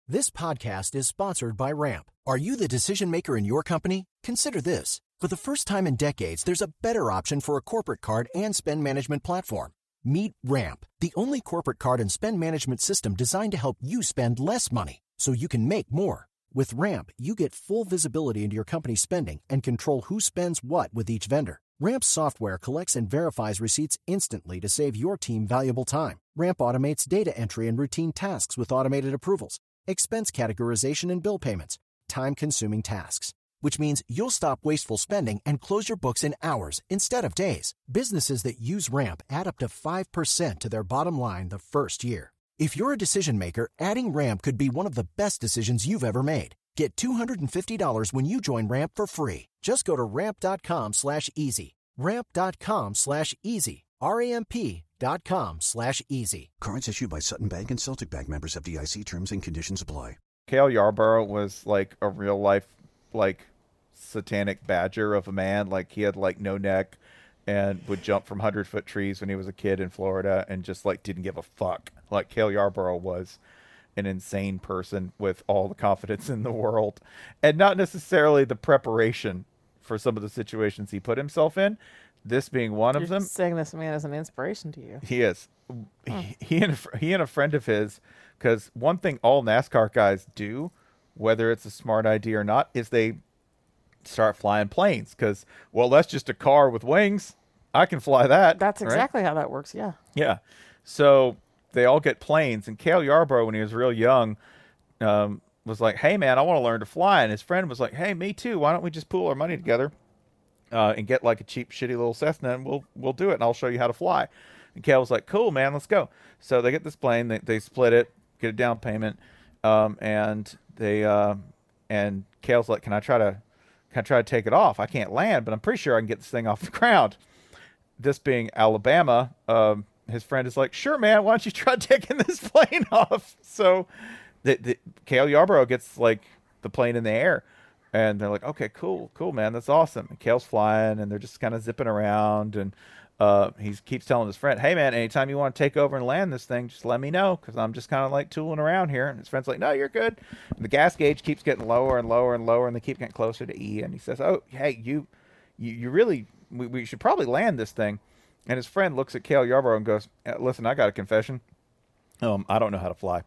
This podcast is sponsored by Ramp. Are you the decision maker in your company? Consider this. For the first time in decades, there's a better option for a corporate card and spend management platform. Meet Ramp, the only corporate card and spend management system designed to help you spend less money so you can make more. With Ramp, you get full visibility into your company's spending and control who spends what with each vendor. Ramp's software collects and verifies receipts instantly to save your team valuable time. Ramp automates data entry and routine tasks with automated approvals, expense categorization and bill payments, time-consuming tasks. Which means you'll stop wasteful spending and close your books in hours instead of days. Businesses that use Ramp add up to 5% to their bottom line the first year. If you're a decision maker, adding Ramp could be one of the best decisions you've ever made. Get $250 when you join Ramp for free. Just go to ramp.com/easy. Ramp.com/easy. RAMP.com/easy. Cards issued by Sutton Bank and Celtic Bank, members of FDIC. Terms and conditions apply. Cale Yarborough was like a real life, like, satanic badger of a man. Like, he had like no neck and would jump from 100-foot trees when he was a kid in Florida and just like didn't give a fuck. Like, Cale Yarborough was an insane person with all the confidence in the world and not necessarily the preparation for some of the situations he put himself in, this being one of them. Saying this man is an inspiration to you. He is. He and a friend of his, because one thing all NASCAR guys do, whether it's a smart idea or not, is they start flying planes because, well, that's just a car with wings. I can fly that. That's right? exactly how that works, yeah. Yeah. So they all get planes. And Cale Yarborough, when he was real young, was like, hey, man, I want to learn to fly. And his friend was like, hey, me too. Why don't we just pool our money together and get like a cheap, shitty little Cessna, and we'll do it, and I'll show you how to fly. And Cale was like, cool, man, let's go. So they get this plane. They split it, get a down payment, and Cale's like, can I try to take it off? I can't land, but I'm pretty sure I can get this thing off the ground. This being Alabama, his friend is like, sure, man, why don't you try taking this plane off? So Cale Yarborough gets like the plane in the air, and they're like, okay, cool, man, that's awesome. And Cale's flying, and they're just kind of zipping around, and he keeps telling his friend, hey, man, anytime you want to take over and land this thing, just let me know, because I'm just kind of like tooling around here. And his friend's like, no, you're good. And the gas gauge keeps getting lower and lower and lower, and they keep getting closer to E. And he says, oh, hey, you really, we should probably land this thing. And his friend looks at Cale Yarborough and goes, listen, I got a confession. I don't know how to fly.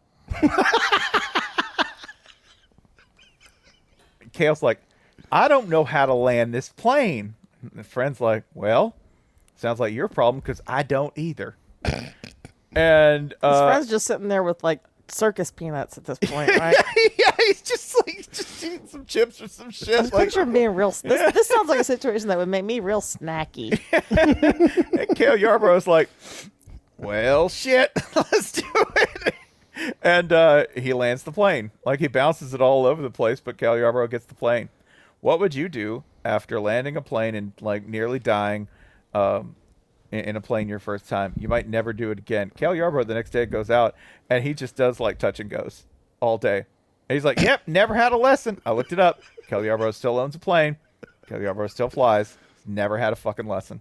Cale's like, I don't know how to land this plane. And the friend's like, well, sounds like your problem, because I don't either. And his friend's just sitting there with like circus peanuts at this point, right? Yeah, he's just eating some chips or some shit. I picture him being real. This sounds like a situation that would make me real snacky. And Cale Yarborough's like, well, shit, let's do it. And he lands the plane. Like, he bounces it all over the place, but Cale Yarborough gets the plane. What would you do after landing a plane and like nearly dying in a plane your first time? You might never do it again. Cale Yarborough the next day goes out and he just does like touch and goes all day. And he's like, yep, never had a lesson. I looked it up. Cale Yarborough still owns a plane. Cale Yarborough still flies. He's never had a fucking lesson.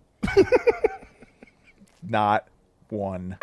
Not one.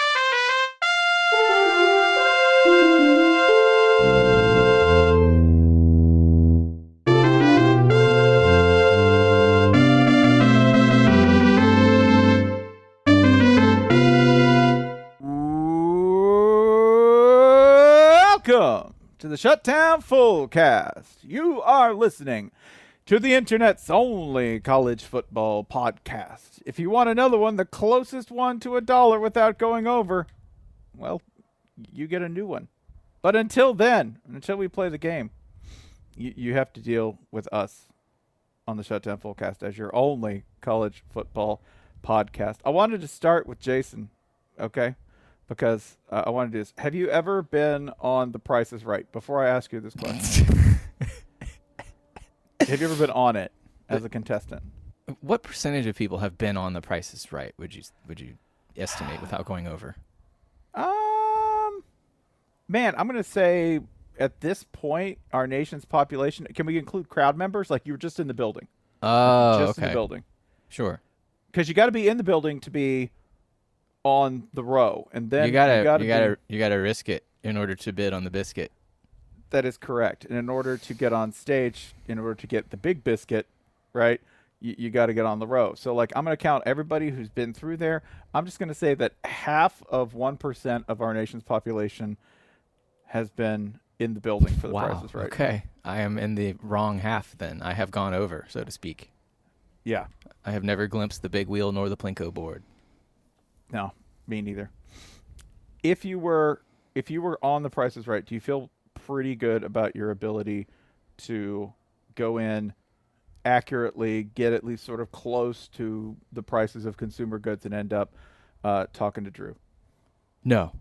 Welcome to the Shutdown Fullcast. You are listening to the internet's only college football podcast. If you want another one, the closest one to $1 without going over, well, you get a new one. But until then, until we play the game, you have to deal with us on the Shutdown Fullcast as your only college football podcast. I wanted to start with Jason, okay? Because I want to do this. Have you ever been on The Price is Right? Before I ask you this question. Have you ever been on it as a contestant? What percentage of people have been on The Price is Right, would you estimate without going over? Man, I'm going to say at this point, our nation's population, can we include crowd members? Like, you were just in the building. Oh, just in the building. Sure. Because you got to be in the building to be on the row, and then you gotta risk it in order to bid on the biscuit. That is correct. And in order to get on stage, in order to get the big biscuit, right, you got to get on the row. So, like, I'm going to count everybody who's been through there. I'm just going to say that half of 1% of our nation's population has been in the building for the Price is Right. Okay. I am in the wrong half then. I have gone over, so to speak. Yeah. I have never glimpsed the big wheel nor the Plinko board. No, me neither. If you were on the Price is Right, do you feel pretty good about your ability to go in accurately, get at least sort of close to the prices of consumer goods, and end up talking to Drew? No.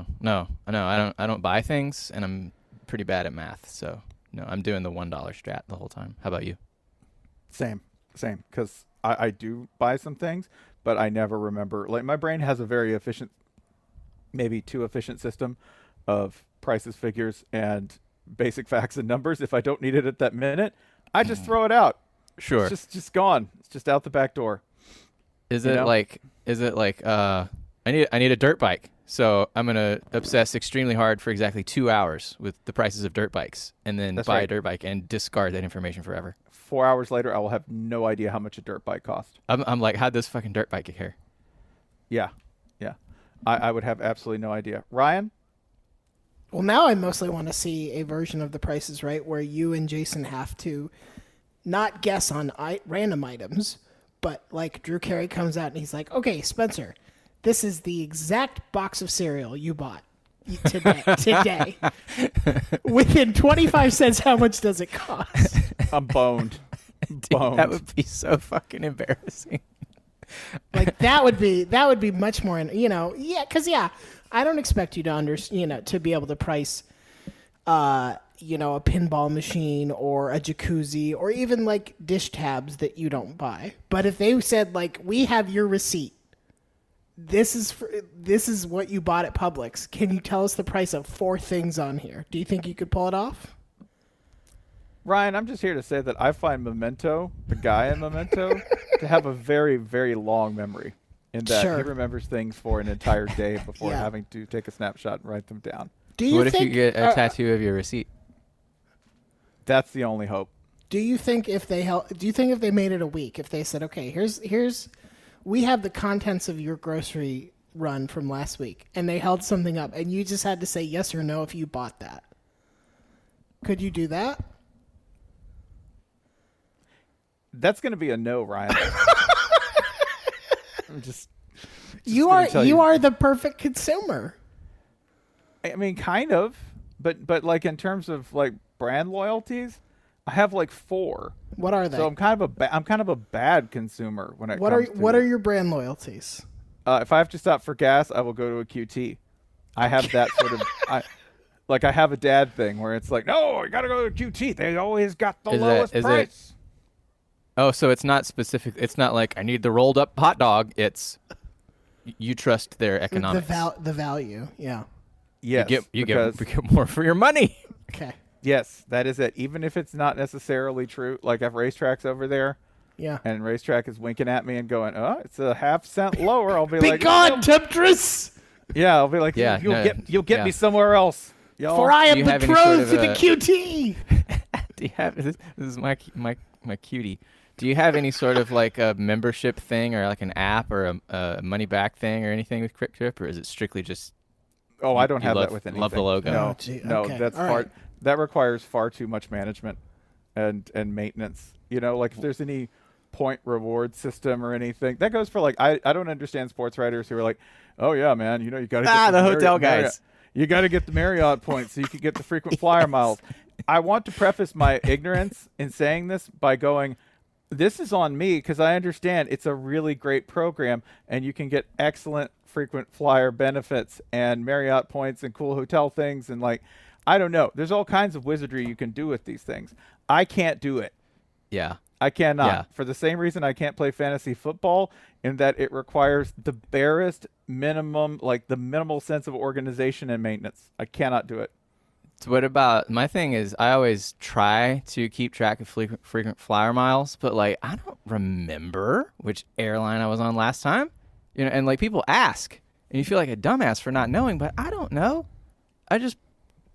I don't buy things, and I'm pretty bad at math. So no, I'm doing the $1 strat the whole time. How about you? Same. Because I do buy some things, but I never remember. Like, my brain has a very efficient, maybe too efficient system of prices, figures, and basic facts and numbers. If I don't need it at that minute, I just throw it out. Sure. It's just gone. It's just out the back door. Is it like I need a dirt bike, so I'm gonna obsess extremely hard for exactly 2 hours with the prices of dirt bikes, and then buy a dirt bike and discard that information forever. 4 hours later, I will have no idea how much a dirt bike cost. I'm like, how'd this fucking dirt bike get here? Yeah. I would have absolutely no idea. Ryan? Well, now I mostly want to see a version of The Price is Right where you and Jason have to not guess on random items, but like Drew Carey comes out and he's like, okay, Spencer, this is the exact box of cereal you bought today. Within 25 cents, how much does it cost? I'm boned. Dude, that would be so fucking embarrassing. Like, that would be much more, because I don't expect you to to be able to price, a pinball machine or a jacuzzi or even like dish tabs that you don't buy. But if they said, like, we have your receipt, this is what you bought at Publix, can you tell us the price of 4 things on here? Do you think you could pull it off? Ryan, I'm just here to say that I find Memento, the guy in Memento, to have a very, very long memory in that he remembers things for an entire day before having to take a snapshot and write them down. What if you get a tattoo of your receipt? That's the only hope. Do you think if they made it a week, if they said, okay, here's we have the contents of your grocery run from last week, and they held something up, and you just had to say yes or no if you bought that, could you do that? That's going to be a no, Ryan. You are the perfect consumer. I mean, kind of, but like, in terms of like brand loyalties, I have like 4. What are they? So I'm kind of a bad consumer when it comes to what are your brand loyalties? If I have to stop for gas, I will go to a QT. I have that sort of I have a dad thing where it's like, no, you got to go to QT. They always got the lowest price. Oh, so it's not specific. It's not like I need the rolled up hot dog. It's you trust their economics. The value, yeah. Yes, you get more for your money. Okay. Yes, that is it. Even if it's not necessarily true, like if Racetrack's over there, and Racetrack is winking at me and going, "Oh, it's a half cent lower," I'll be like, "Be gone, temptress!" Yeah, I'll be like, "You'll get me somewhere else." Y'all. For I am betrothed to the QT. Do you have this is my cutie? Do you have any sort of like a membership thing or like an app or a money back thing or anything with Quick Trip, or is it strictly just? Oh, I don't have that with anything. Love the logo. No, okay. That's that requires far too much management and maintenance. Like if there's any point reward system or anything that goes for like I don't understand sports writers who are like, oh yeah, man, you got to get the hotel guys. You got to get the Marriott points so you can get the frequent flyer miles. I want to preface my ignorance in saying this by going, this is on me because I understand it's a really great program and you can get excellent frequent flyer benefits and Marriott points and cool hotel things. And like, I don't know. There's all kinds of wizardry you can do with these things. I can't do it. Yeah. I cannot. Yeah. For the same reason I can't play fantasy football, in that it requires the barest minimum, like the minimal sense of organization and maintenance. I cannot do it. So what about my thing is I always try to keep track of frequent flyer miles, but like I don't remember which airline I was on last time, and like people ask and you feel like a dumbass for not knowing, but I don't know. I just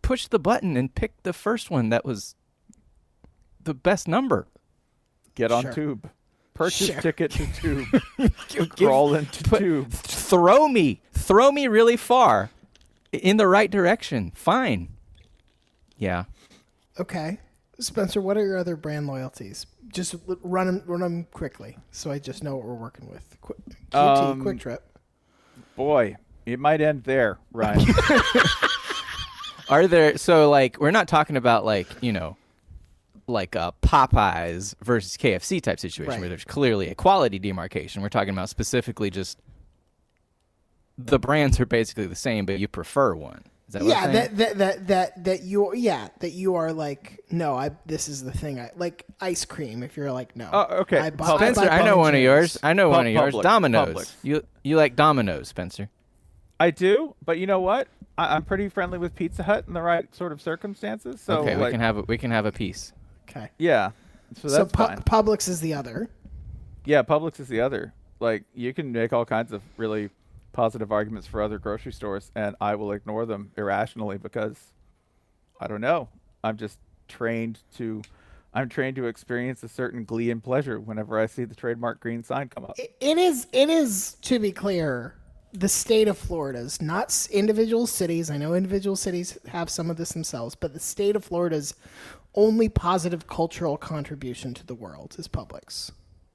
push the button and pick the first one that was the best number. Get on Sure. Tube. Purchase Sure. ticket to Tube. Crawl into Tube. Throw me really far in the right direction. Fine. Yeah. Okay. Spencer, what are your other brand loyalties? Just run them quickly so I just know what we're working with. QT, Quick Trip. Boy, it might end there, Ryan. Are there, so like, we're not talking about like, like a Popeyes versus KFC type situation Right. where there's clearly a quality demarcation. We're talking about specifically just the brands are basically the same, but you prefer one. Is that what Yeah, I'm saying? that you are like, no, this is the thing. I like ice cream. If you're like, no, Okay. I buy Spencer, I Ben know and one of Jerry's. yours. I know one of yours. Publix. Domino's. Publix. You like Domino's, Spencer? I do, but you know what? I'm pretty friendly with Pizza Hut in the right sort of circumstances. So Okay, like, we can have a piece. Okay, yeah. So that's fine. Publix is the other. Yeah, Publix is the other. Like, you can make all kinds of really positive arguments for other grocery stores, and I will ignore them irrationally because I don't know. I'm trained to experience a certain glee and pleasure whenever I see the trademark green sign come up. It is to be clear, the state of Florida's, not individual cities. I know individual cities have some of this themselves, but the state of Florida's only positive cultural contribution to the world is Publix.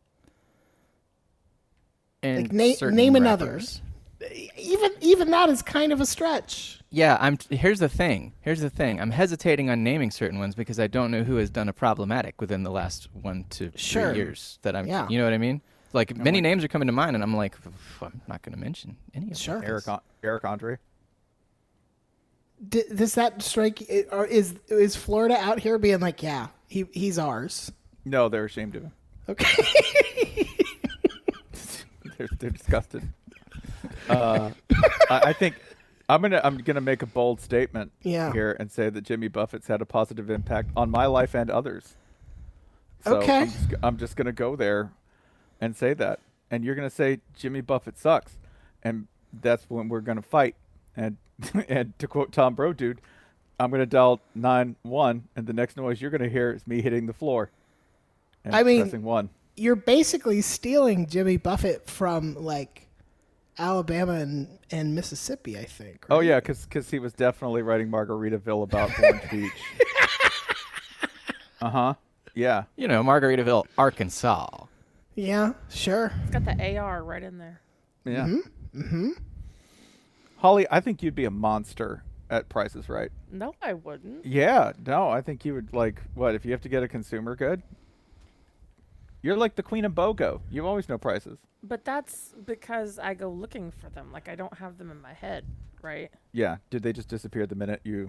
And Like, certain name another. rappers. Even that is kind of a stretch. Yeah, here's the thing. I'm hesitating on naming certain ones because I don't know who has done a problematic within the last 1 to 3 Sure. years that I'm Yeah. you know what I mean? Like many names are coming to mind and I'm like I'm not going to mention any of them. Sure. Eric Andre. Does that strike? Or is Florida out here being like, yeah, he's ours? No, they're ashamed of him. Okay. They're disgusted. I think I'm gonna make a bold statement here and say that Jimmy Buffett's had a positive impact on my life and others. So Okay. I'm just gonna go there and say that, and you're gonna say Jimmy Buffett sucks, and that's when we're gonna fight. And and to quote Tom Bro, dude, I'm gonna dial 9-1, and the next noise you're gonna hear is me hitting the floor. And I mean, pressing 1. You're basically stealing Jimmy Buffett from like Alabama and Mississippi, I think. Right? Oh yeah, because he was definitely writing Margaritaville about Orange Beach. Yeah. Margaritaville, Arkansas. Yeah, sure. It's got the AR right in there. Yeah. Mm-hmm. Holly, I think you'd be a monster at Price is Right. No, I wouldn't. Yeah. No, I think you would what if you have to get a consumer good? You're like the queen of BOGO. You always know prices. But that's because I go looking for them. Like, I don't have them in my head, right? Yeah. Did they just disappear the minute you?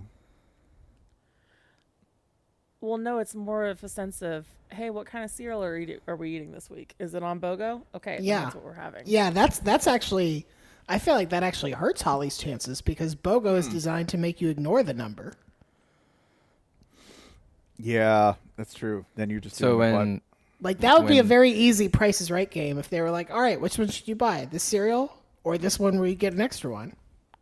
Well, no, it's more of a sense of, hey, what kind of cereal are we eating this week? Is it on BOGO? Okay, then Yeah. that's what we're having. Yeah, that's actually. I feel like that actually hurts Holly's chances because BOGO is designed to make you ignore the number. Yeah, that's true. Then you're just So doing when Like that would be a When- very easy Price is Right game if they were like, all right, which one should you buy? This cereal or this one where you get an extra one?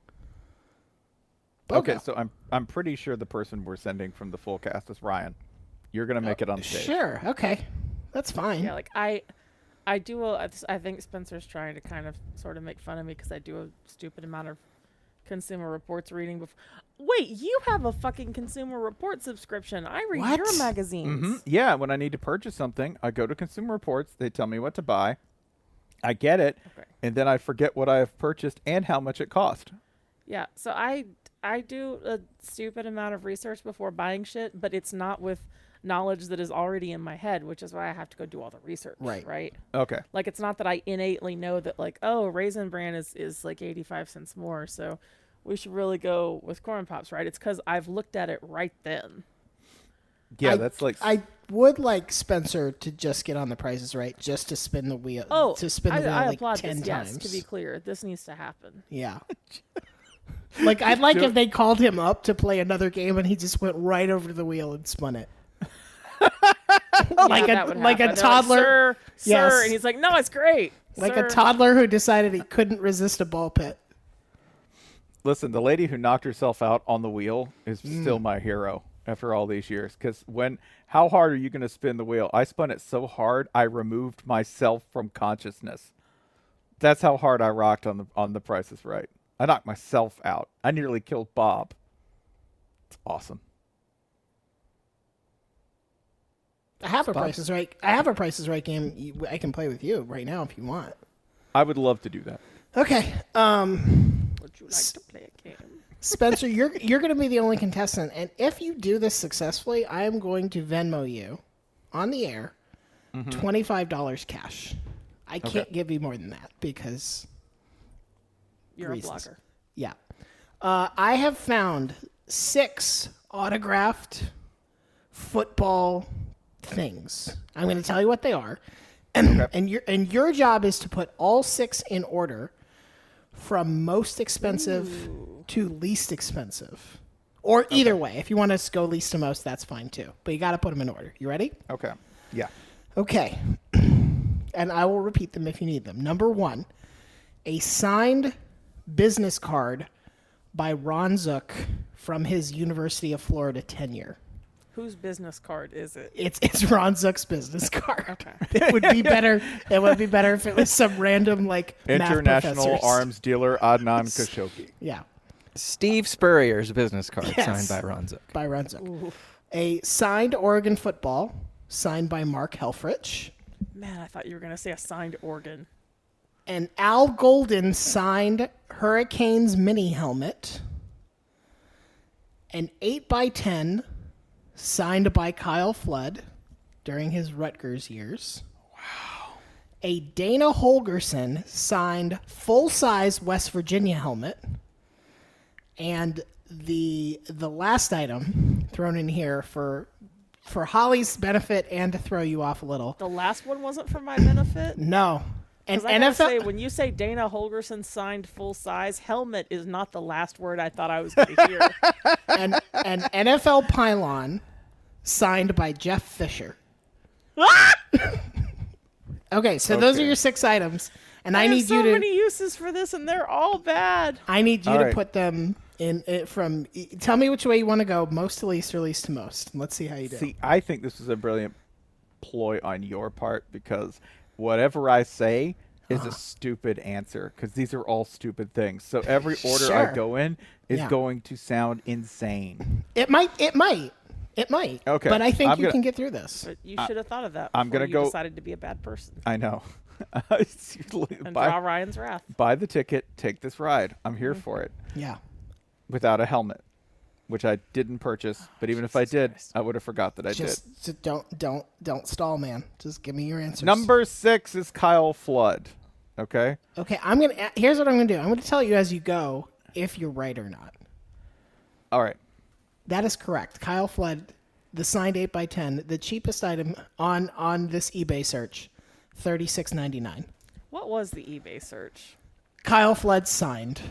Okay, BOGO. so I'm pretty sure the person we're sending from the full cast is Ryan. You're gonna make it on stage. Sure. Okay. That's fine. Yeah, like I think Spencer's trying to kind of sort of make fun of me because I do a stupid amount of Consumer Reports reading. Wait, you have a fucking Consumer Report subscription. I read What? your magazines. Mhm. Yeah, when I need to purchase something, I go to Consumer Reports. They tell me what to buy. I get it, Okay. and then I forget what I have purchased and how much it cost. Yeah, so I do a stupid amount of research before buying shit, but it's not with knowledge that is already in my head, which is why I have to go do all the research. Right. Right. Okay. Like, it's not that I innately know that, like, oh, Raisin Bran is like 85 cents more, so we should really go with Corn Pops, right? It's because I've looked at it right then. Yeah, I- that's like I would like Spencer to just get on the prices right, just to spin the wheel. Oh, to spin the wheel I like applaud 10 this. times. Yes, to be clear, this needs to happen. Yeah. Like I'd like if they called him up to play another game and he just went right over to the wheel and spun it. Like Yeah, a that would like a happen. They're toddler, Sir, Yes. and he's like, no, it's great. like sir. a toddler who decided he couldn't resist a ball pit. Listen, the lady who knocked herself out on the wheel is still my hero after all these years. Because how hard are you going to spin the wheel? I spun it so hard, I removed myself from consciousness. That's how hard I rocked on the Price is Right. I knocked myself out. I nearly killed Bob. It's awesome. I have a Price is Right. I have a Price is Right game I can play with you right now if you want. I would love to do that. Okay. Would you like to play a game? Spencer, you're going to be the only contestant, and if you do this successfully, I am going to Venmo you on the air $25 cash. I can't give you more than that because You're reasons. a blogger. Yeah. I have found 6 autographed football things. I'm going to tell you what they are. And your job is to put all 6 in order from most expensive to least expensive. Or either way. If you want to go least to most, that's fine too. But you got to put them in order. You ready? Okay. Yeah. Okay. And I will repeat them if you need them. Number 1, a signed business card by Ron Zook from his University of Florida tenure. Whose business card is it? It's Ron Zook's business card. Okay. It would be better. It would be better if it was some random math International professors. arms dealer Adnan Khashoggi. Yeah, Steve Spurrier's business card Yes. signed by Ron Zook. by Ron Zook. A signed Oregon football signed by Mark Helfrich. Man, I thought you were going to say a signed organ. An Al Golden signed Hurricanes mini helmet. An 8x10 signed by Kyle Flood during his Rutgers years. Wow. A Dana Holgerson signed full-size West Virginia helmet. And the last item thrown in here for Holly's benefit and to throw you off a little. The last one wasn't for my benefit? No. And 'Cause I gotta NFL say, when you say Dana Holgerson signed full size, helmet is not the last word I thought I was going to hear. an NFL pylon signed by Jeff Fisher. Okay, so those are your 6 items, and I need have so you to many uses for this, and they're all bad. I need you All to right. put them in from. Tell me which way you want to go, most to least or least to most. Let's see how you do. See, I think this is a brilliant ploy on your part because whatever I say is a stupid answer because these are all stupid things. So every order Sure. I go in is Yeah. going to sound insane. It might. Okay, but I think I'm you gonna- can get through this. But you should have thought of that I'm before gonna you go- decided to be a bad person. I know. And draw Ryan's wrath. Buy the ticket, take this ride. I'm here for it Yeah. without a helmet, which I didn't purchase. But even if I did, I would have forgot that I did. Just don't stall, man. Just give me your answers. Number 6 is Kyle Flood. Okay. Okay, here's what I'm gonna do. I'm gonna tell you as you go if you're right or not. All right. That is correct. Kyle Flood, the signed 8x10, the cheapest item on this eBay search, $36.99. What was the eBay search? Kyle Flood signed.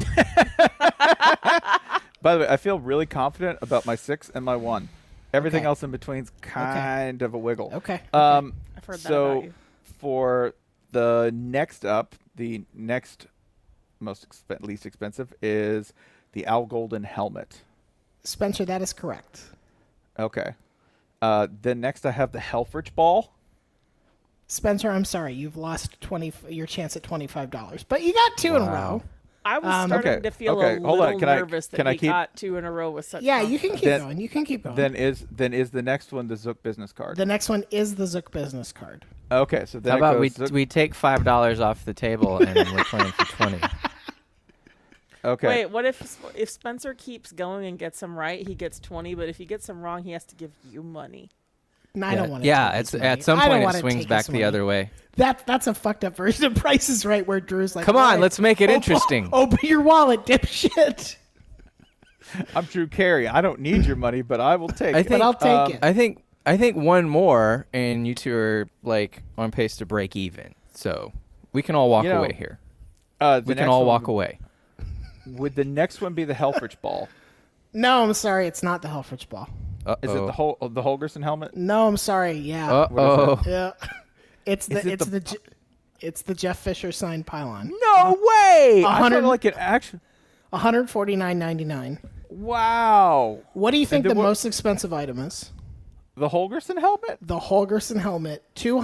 By the way, I feel really confident about my 6 and my 1. Everything Okay. else in between's kind of a wiggle. Okay. I've heard that so about you. for the next up, the next least expensive is the Al Golden helmet. Spencer, that is correct. Okay. Then next I have the Helfrich ball. Spencer, I'm sorry, you've lost your chance at $25, but you got 2 in a row. I was starting Okay, to feel okay, a hold little on. Can I- nervous that can I he keep- got 2 in a row with such Yeah, you can keep Then- going. You can keep going. Then is the next one the Zook business card? The next one is the Zook business card. Okay, so then How it about goes Zook- we take $5 off the table and we're playing for 20? Okay. Wait, what if Spencer keeps going and gets them right, he gets 20, but if he gets them wrong, he has to give you money. No, I don't want to. Yeah, it's at some point it swings back the other way. That's a fucked up version of Price is Right where Drew's like, Come on, "Right, let's make it interesting." Open your wallet, dipshit. I'm Drew Carey. I don't need your money, but I will take it. But I'll take it. I think one more, and you two are like on pace to break even. So we can all walk You know, away here. The We can next all one walk away. Would the next one be the Helfrich ball? No, I'm sorry, it's not the Helfrich ball. Is it the Holgerson helmet? No, I'm sorry. Yeah, Uh-oh. yeah. It's the Is it it's the Jeff Fisher signed pylon. No way! I 100 felt like an action. $149.99. Wow. What do you think then the what- most expensive item is? The Holgerson helmet? The Holgerson helmet,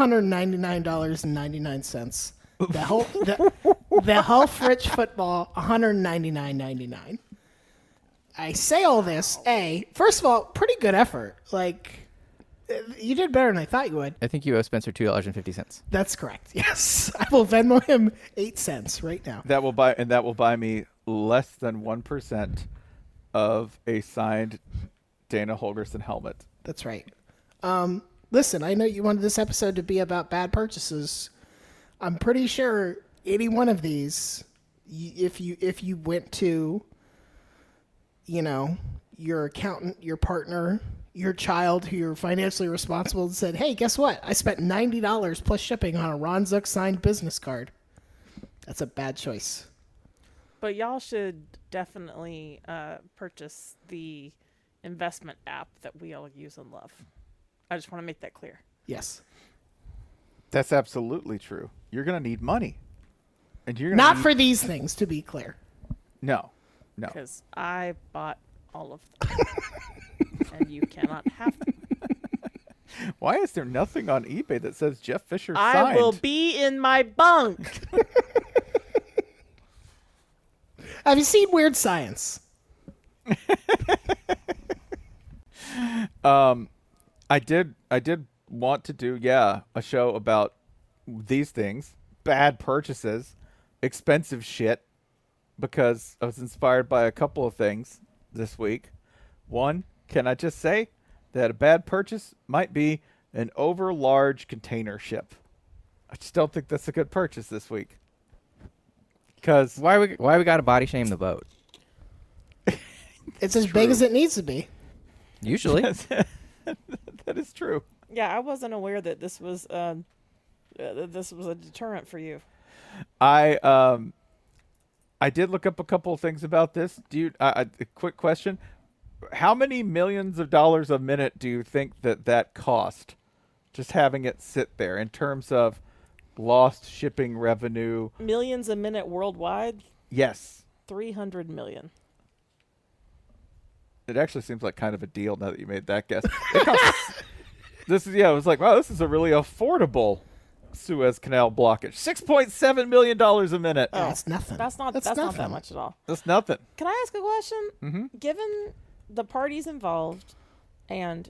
$299.99. The Helfrich football, $199.99. I say all this. First of all, pretty good effort. Like, you did better than I thought you would. I think you owe Spencer $2.50. That's correct. Yes, I will Venmo him 8 cents right now. That will buy me less than 1% of a signed Dana Holgerson helmet. That's right. Listen, I know you wanted this episode to be about bad purchases. I'm pretty sure any one of these, if you went to, your accountant, your partner, your child who you're financially responsible, and said, hey, guess what? I spent $90 plus shipping on a Ron Zook signed business card. That's a bad choice. But y'all should definitely purchase the investment app that we all use and love. I just want to make that clear. Yes. That's absolutely true. You're going to need money. And you're Not for these things, to be clear. No. Because I bought all of them. And you cannot have them. Why is there nothing on eBay that says Jeff Fisher signed? I will be in my bunk. Have you seen Weird Science? I did want to do, a show about these things, bad purchases, expensive shit, because I was inspired by a couple of things this week. One, can I just say that a bad purchase might be an over-large container ship? I just don't think that's a good purchase this week. Because Why we got to body shame the boat? It's as big as it needs to be. Usually. that is true. Yeah, I wasn't aware that this was a deterrent for you. I did look up a couple of things about this. A quick question. How many millions of dollars a minute do you think that cost? Just having it sit there in terms of lost shipping revenue. Millions a minute worldwide? Yes. 300 million. It actually seems like kind of a deal now that you made that guess. It was like, wow, this is a really affordable Suez Canal blockage. $6.7 million a minute. Oh, that's nothing. That's not that much at all. That's nothing. Can I ask a question? Mm-hmm. Given the parties involved and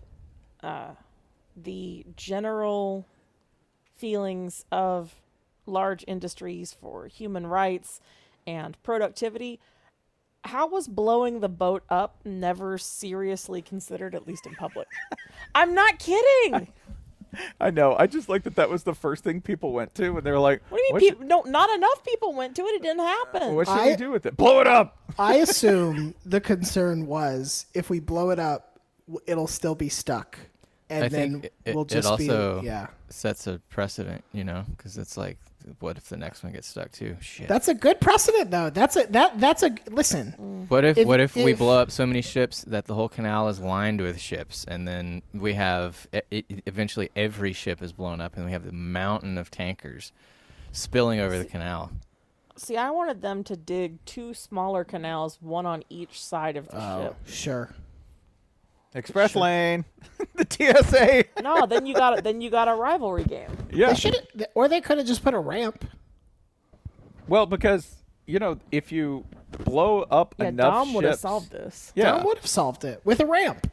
the general feelings of large industries for human rights and productivity, how was blowing the boat up never seriously considered, at least in public? I'm not kidding. I know. I just like that was the first thing people went to, and they were like, What do you mean? Not enough people went to it. It didn't happen. what should we do with it? Blow it up! I assume the concern was if we blow it up, it'll still be stuck. And I then think we'll just it also be, sets a precedent, because it's like, what if the next one gets stuck too? Shit. That's a good precedent, though. Listen. What if we if- blow up so many ships that the whole canal is lined with ships, and then we have eventually every ship is blown up, and we have the mountain of tankers spilling over the canal? See, I wanted them to dig 2 smaller canals, one on each side of the ship. Sure. Express lane, the TSA. No, then you got a rivalry game. Yeah. They could have just put a ramp. Well, because if you blow up Yeah, enough Dom would have ships- solved this. Yeah. Dom would have solved it with a ramp.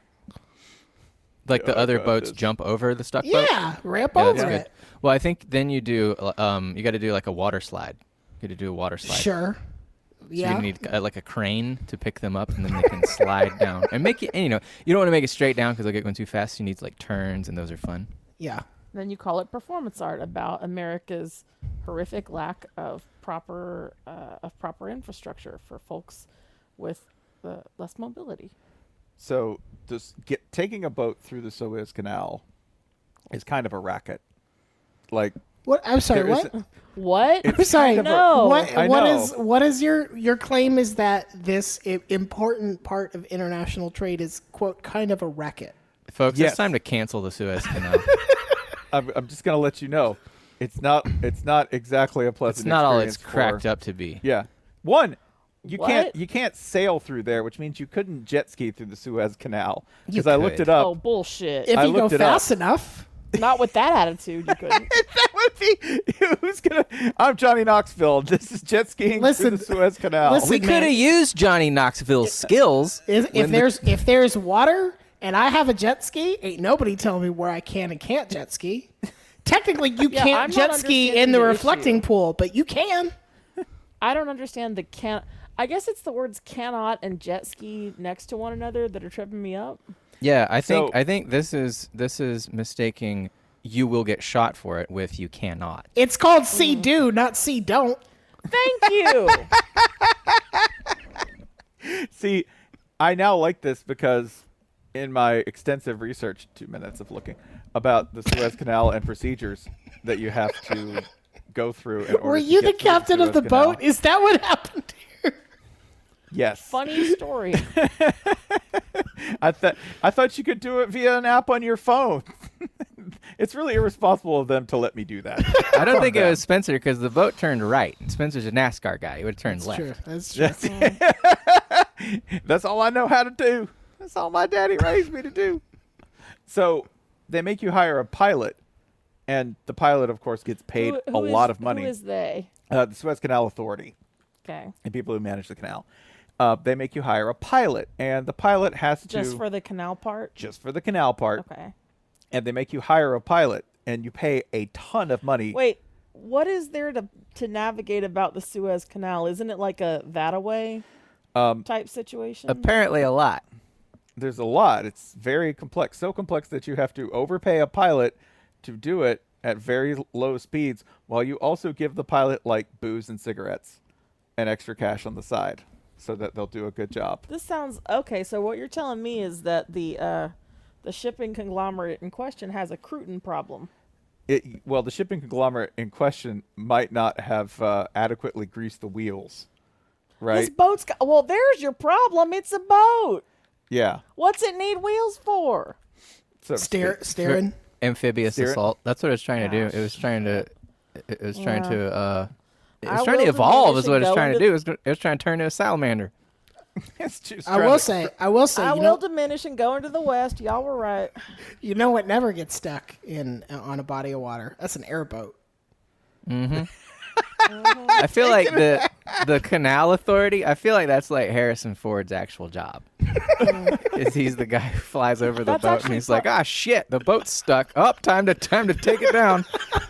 Like the other boats jump over the stuck boat? Yeah, ramp Yeah, over that's good. it. Well, I think then you do, you got to do like a water slide. You got to do a water slide. Sure. So Yeah. you need like a crane to pick them up, and then they can slide down. And make it, and, you don't want to make it straight down because they'll get going too fast. You need like turns, and those are fun. Yeah. Then you call it performance art about America's horrific lack of proper infrastructure for folks with less mobility. So taking a boat through the Suez Canal is kind of a racket. Like, What? I'm sorry. there What? isn't- What? I'm sorry. kind of a- No. I What know. is what is your claim is that this important part of international trade is quote kind of a racket? Folks, Yes. it's time to cancel the Suez Canal. I'm just gonna let you know, it's not exactly a pleasant. It's not all it's experience cracked up to be. Yeah. One, You can't sail through there, which means you couldn't jet ski through the Suez Canal. Because I looked it up. Oh, bullshit. If you go fast enough. Not with that attitude, you couldn't. That would be I'm Johnny Knoxville. This is jet skiing through the Suez Canal. We could have used Johnny Knoxville's skills. If there's water and I have a jet ski, ain't nobody telling me where I can and can't jet ski. Technically, you can't jet ski in the reflecting pool, but you can. I don't understand the can. I guess it's the words cannot and jet ski next to one another that are tripping me up. Yeah, I think this is mistaking you will get shot for it with you cannot. It's called see do, not see don't. Thank you. See, I now like this because in my extensive research, 2 minutes of looking, about the Suez Canal and procedures that you have to go through in order Were you the captain of the boat? Is that what happened here? Yes. Funny story. I thought you could do it via an app on your phone. It's really irresponsible of them to let me do that. I don't think it was Spencer because the boat turned right. Spencer's a NASCAR guy. He would have turned left. That's true. That's all I know how to do. That's all my daddy raised me to do. So they make you hire a pilot, and the pilot, of course, gets paid a lot of money. Who is they? The Suez Canal Authority. Okay. And people who manage the canal. They make you hire a pilot, and the pilot has to... Just for the canal part? Just for the canal part. Okay. And they make you hire a pilot, and you pay a ton of money. Wait, what is there to navigate about the Suez Canal? Isn't it like a that-away type situation? Apparently a lot. There's a lot. It's very complex. So complex that you have to overpay a pilot to do it at very low speeds, while you also give the pilot, like, booze and cigarettes and extra cash on the side so that they'll do a good job. This sounds... Okay, so what you're telling me is that the shipping conglomerate in question has a crouton problem. Well, the shipping conglomerate in question might not have adequately greased the wheels, right? This boat's got... Well, there's your problem. It's a boat. Yeah. What's it need wheels for? So Steering. Amphibious assault. That's what it was trying to do. It was trying to evolve is what it's trying to do. It was trying to turn into a salamander. I will say. I will diminish and go into the west. Y'all were right. You know what never gets stuck on a body of water? That's an airboat. Mm-hmm. I feel like the Canal Authority, I feel like that's like Harrison Ford's actual job. Is he's the guy who flies over the boat and he's like, ah, shit, the boat's stuck. Oh, time to take it down.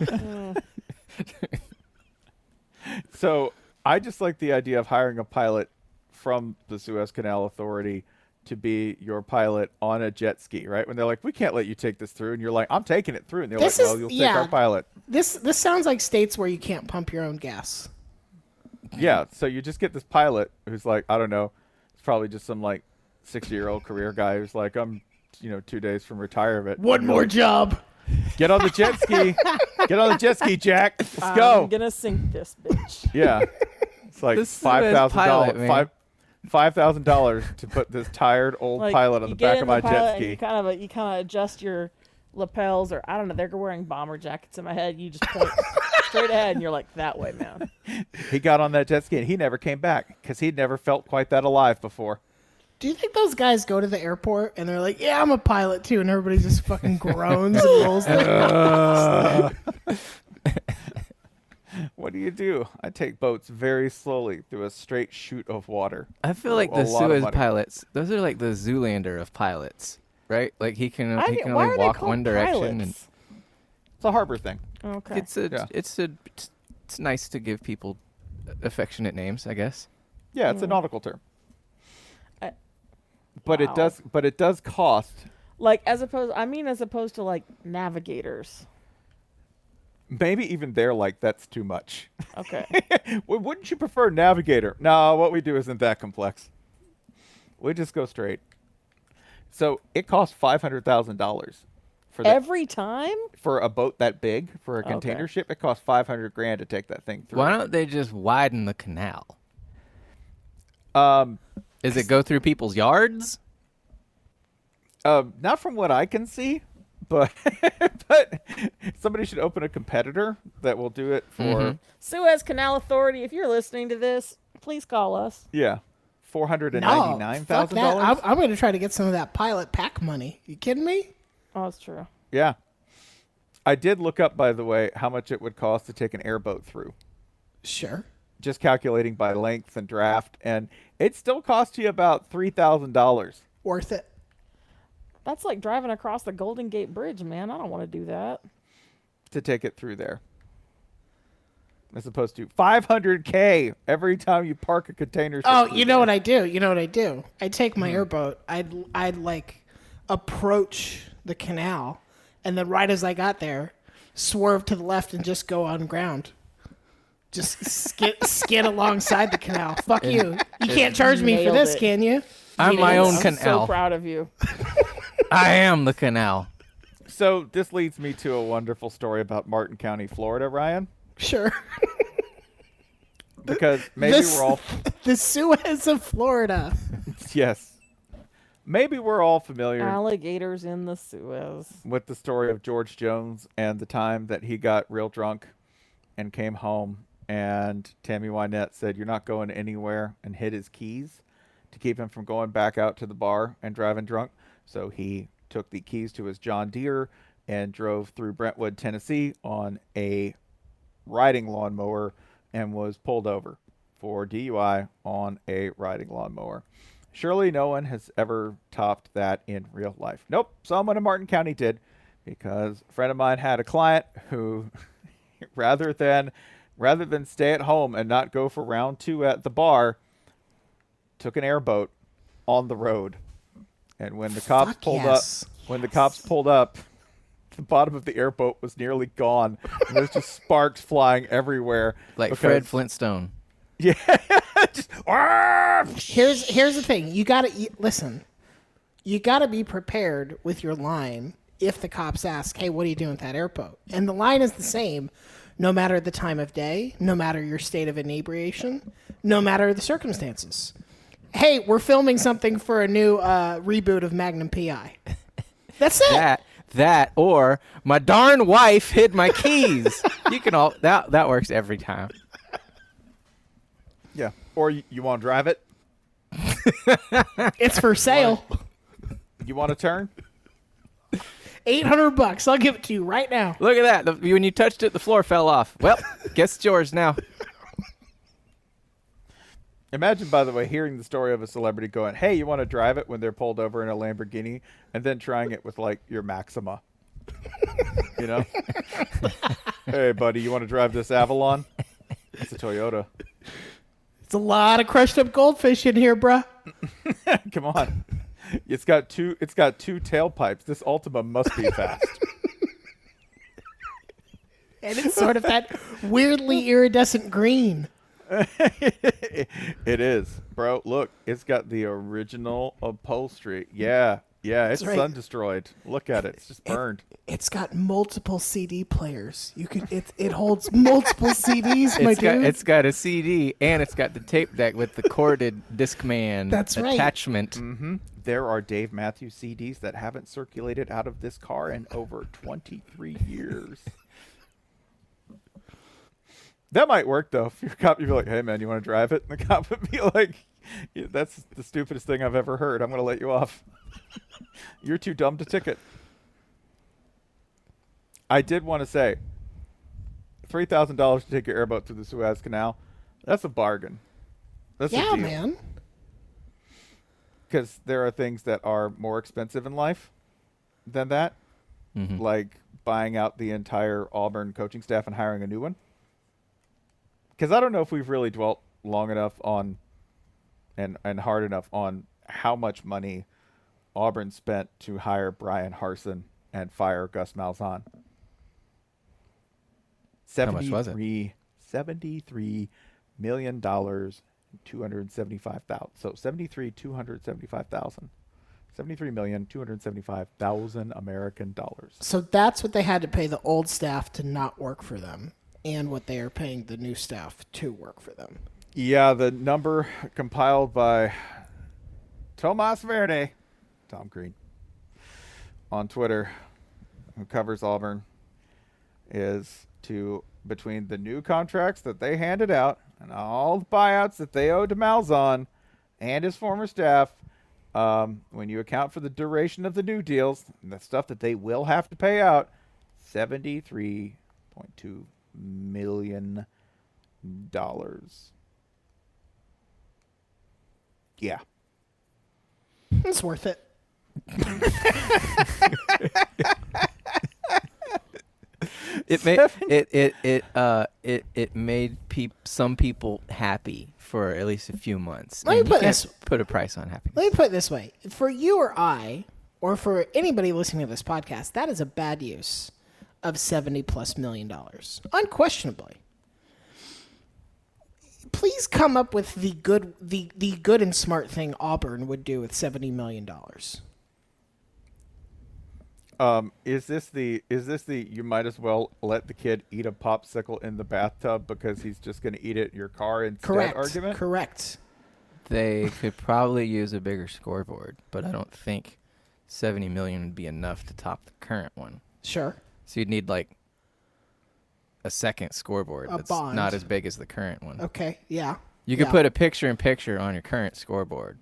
So I just like the idea of hiring a pilot from the Suez Canal Authority to be your pilot on a jet ski, right? When they're like, we can't let you take this through. And you're like, I'm taking it through. And they're like, well, you'll take our pilot. This sounds like states where you can't pump your own gas. Yeah. So you just get this pilot who's like, I don't know. It's probably just some like 60-year-old career guy who's like, I'm, 2 days from retirement. One more job. Get on the jet ski. Get on the jet ski, Jack. Let's go. I'm going to sink this bitch. Yeah. It's like $5,000. $5,000 to put this tired old pilot on the back of my jet ski. You kind of adjust your lapels, or I don't know. They're wearing bomber jackets in my head. You just point straight ahead, and you're like, that way, man. He got on that jet ski, and he never came back because he'd never felt quite that alive before. Do you think those guys go to the airport and they're like, yeah, I'm a pilot too, and everybody just fucking groans and rolls their What do? I take boats very slowly through a straight chute of water. I feel like the Suez pilots, those are like the Zoolander of pilots, right? Like he can only walk one direction. And it's a harbor thing. Okay. It's nice to give people affectionate names, I guess. Yeah, it's a nautical term. But it does cost. Like as opposed to like navigators. Maybe even they're like, that's too much. Okay. Well, wouldn't you prefer navigator? No, what we do isn't that complex. We just go straight. So it costs $500,000 for every time for a boat that big, for a container ship. It costs $500,000 to take that thing through. Why don't they just widen the canal? Does it go through people's yards? Not from what I can see. But somebody should open a competitor that will do it for Suez Canal Authority. If you're listening to this, please call us. Yeah. $499,000. No, I'm going to try to get some of that pilot pack money. You kidding me? Oh, that's true. Yeah. I did look up, by the way, how much it would cost to take an airboat through. Sure. Just calculating by length and draft, and it still costs you about $3,000. Worth it. That's like driving across the Golden Gate Bridge, man. I don't want to do that. To take it through there. As opposed to $500K every time you park a container ship. Oh, you know what I do? I take my airboat. I'd like approach the canal, and then right as I got there, swerve to the left and just go on ground. Just skid alongside the canal. Fuck you. You can't charge me for this, can you? I'm my own I'm canal. so proud of you. I am the canal. So this leads me to a wonderful story about Martin County, Florida, Ryan. Sure. Because maybe we're all... The Suez of Florida. Yes. Maybe we're all familiar Alligators in the Suez. with the story of George Jones and the time that he got real drunk and came home, and Tammy Wynette said, "You're not going anywhere," and hid his keys to keep him from going back out to the bar and driving drunk. So he took the keys to his John Deere and drove through Brentwood, Tennessee on a riding lawnmower and was pulled over for DUI on a riding lawnmower. Surely no one has ever topped that in real life. Nope, someone in Martin County did, because a friend of mine had a client who, rather than stay at home and not go for round 2 at the bar, took an airboat on the road. And when the cops pulled up, the bottom of the airboat was nearly gone. And there's just sparks flying everywhere. Like Fred Flintstone. Yeah. Here's the thing. You gotta listen. You gotta be prepared with your line if the cops ask, "Hey, what are you doing with that airboat?" And the line is the same, no matter the time of day, no matter your state of inebriation, no matter the circumstances. Hey, we're filming something for a new reboot of Magnum PI. That's it. That or my darn wife hid my keys. You can all that works every time. Yeah. Or you want to drive it? It's for sale. You want to turn? $800. I'll give it to you right now. Look at that. When you touched it, the floor fell off. Well, guess it's yours now. Imagine, by the way, hearing the story of a celebrity going, "Hey, you want to drive it?" when they're pulled over in a Lamborghini, and then trying it with, like, your Maxima. You know? "Hey, buddy, you want to drive this Avalon?" It's a Toyota. It's a lot of crushed up goldfish in here, bruh. Come on. It's got two tailpipes. This Ultima must be fast. And it's sort of that weirdly iridescent green. It is, bro. Look, it's got the original upholstery. Yeah, it's right. sun destroyed. Look at it; it's just burned. It's got multiple CD players. It holds multiple CDs, my dude. It's got a CD and it's got the tape deck with the corded Discman That's right. attachment. Mm-hmm. There are Dave Matthews CDs that haven't circulated out of this car in over 23 years. That might work, though. If your cop, you'd be like, "Hey, man, you want to drive it?" And the cop would be like, "Yeah, that's the stupidest thing I've ever heard. I'm going to let you off. You're too dumb to ticket." I did want to say, $3,000 to take your airboat through the Suez Canal, that's a bargain. That's a deal. Man. Because there are things that are more expensive in life than that, like buying out the entire Auburn coaching staff and hiring a new one. Because I don't know if we've really dwelt long enough on and hard enough on how much money Auburn spent to hire Brian Harsin and fire Gus Malzahn. How much was it? $73 million, 275,000. So $275,000. $73,275,000 American dollars. So that's what they had to pay the old staff to not work for them, and what they are paying the new staff to work for them. Yeah, the number compiled by Tomas Verde, Tom Green, on Twitter, who covers Auburn, is between the new contracts that they handed out and all the buyouts that they owe to Malzahn and his former staff, when you account for the duration of the new deals and the stuff that they will have to pay out, $73.2 million. Yeah. It's worth it. It made some people happy for at least a few months. Let me put a price on happiness. Let me put it this way: for you or I, or for anybody listening to this podcast, that is a bad use of $70+ million, unquestionably. Please come up with the good and smart thing Auburn would do with $70 million. Is this the you might as well let the kid eat a popsicle in the bathtub because he's just going to eat it in your car instead argument? Correct. They could probably use a bigger scoreboard, but I don't think $70 million would be enough to top the current one. Sure. So you'd need like a second scoreboard that's not as big as the current one. Okay, yeah. You could put a picture-in-picture on your current scoreboard.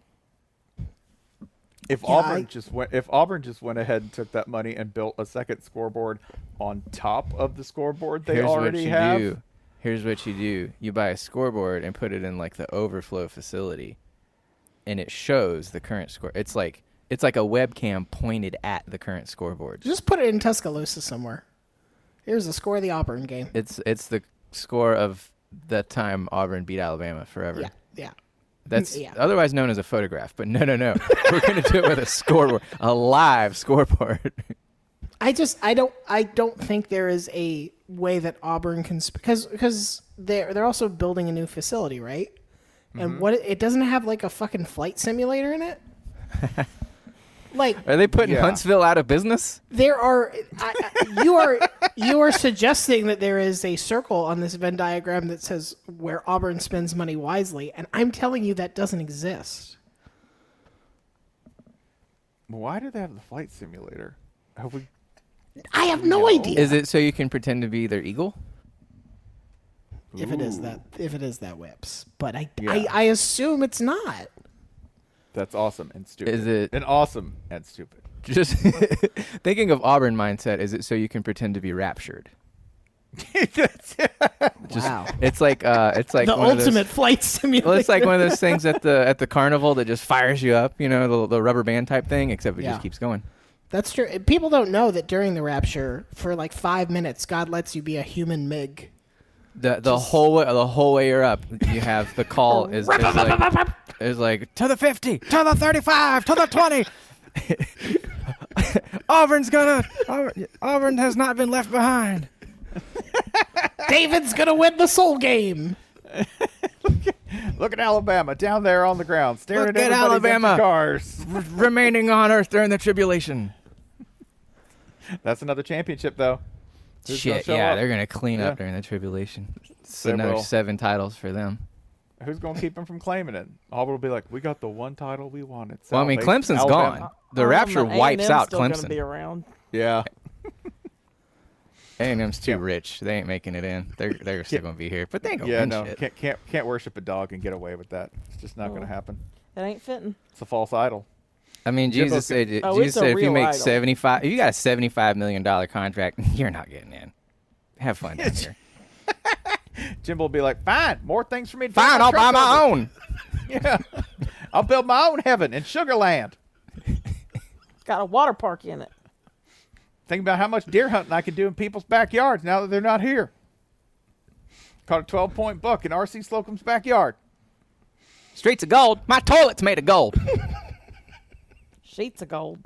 If Auburn just went ahead and took that money and built a second scoreboard on top of the scoreboard they already have. Here's what you do. You buy a scoreboard and put it in like the overflow facility, and it shows the current score. It's like a webcam pointed at the current scoreboard. Just put it in Tuscaloosa somewhere. Here's the score of the Auburn game. It's the score of the time Auburn beat Alabama forever. Yeah. That's otherwise known as a photograph, but no. We're going to do it with a scoreboard, a live scoreboard. I don't think there is a way that Auburn can because they're also building a new facility, right? And it doesn't have like a fucking flight simulator in it. Like, are they putting Huntsville out of business? There are. You are suggesting that there is a circle on this Venn diagram that says where Auburn spends money wisely, and I'm telling you that doesn't exist. Why do they have the flight simulator? I have no idea. Is it so you can pretend to be their eagle? If it is that whips, but I assume it's not. That's awesome and stupid. Is it awesome and stupid? Just thinking of Auburn mindset, is it so you can pretend to be raptured? Wow. It's like the ultimate flight simulator. Well, it's like one of those things at the carnival that just fires you up, the rubber band type thing, except it just keeps going. That's true. People don't know that during the rapture, for like 5 minutes, God lets you be a human MiG. The whole way you're up, you have the call is like to the 50, to the 35, to the 20. Auburn has not been left behind. David's gonna win the soul game. Look at Alabama down there on the ground, staring at Alabama cars, remaining on earth during the tribulation. That's another championship, though. Shit, yeah, they're gonna clean up during the tribulation. So another 7 titles for them. Who's gonna keep them from claiming it? Auburn will be like, "We got the one title we wanted." Well, I mean, Clemson's gone. The rapture wipes out still Clemson. Gonna be around. Yeah. A&M's too rich. They ain't making it in. They're still gonna be here, but they ain't gonna win shit. Can't worship a dog and get away with that. It's just not gonna happen. It ain't fitting. It's a false idol. I mean, Jesus said if you make 75, if you got a $75 million contract, you're not getting in. Have fun down here. Jimbo will be like, "Fine, more things for me to do. Fine, I'll buy my own." Yeah, I'll build my own heaven in Sugar Land. Got a water park in it. Think about how much deer hunting I can do in people's backyards now that they're not here. Caught a 12-point buck in R.C. Slocum's backyard. Streets of gold. My toilet's made of gold. Sheets of gold.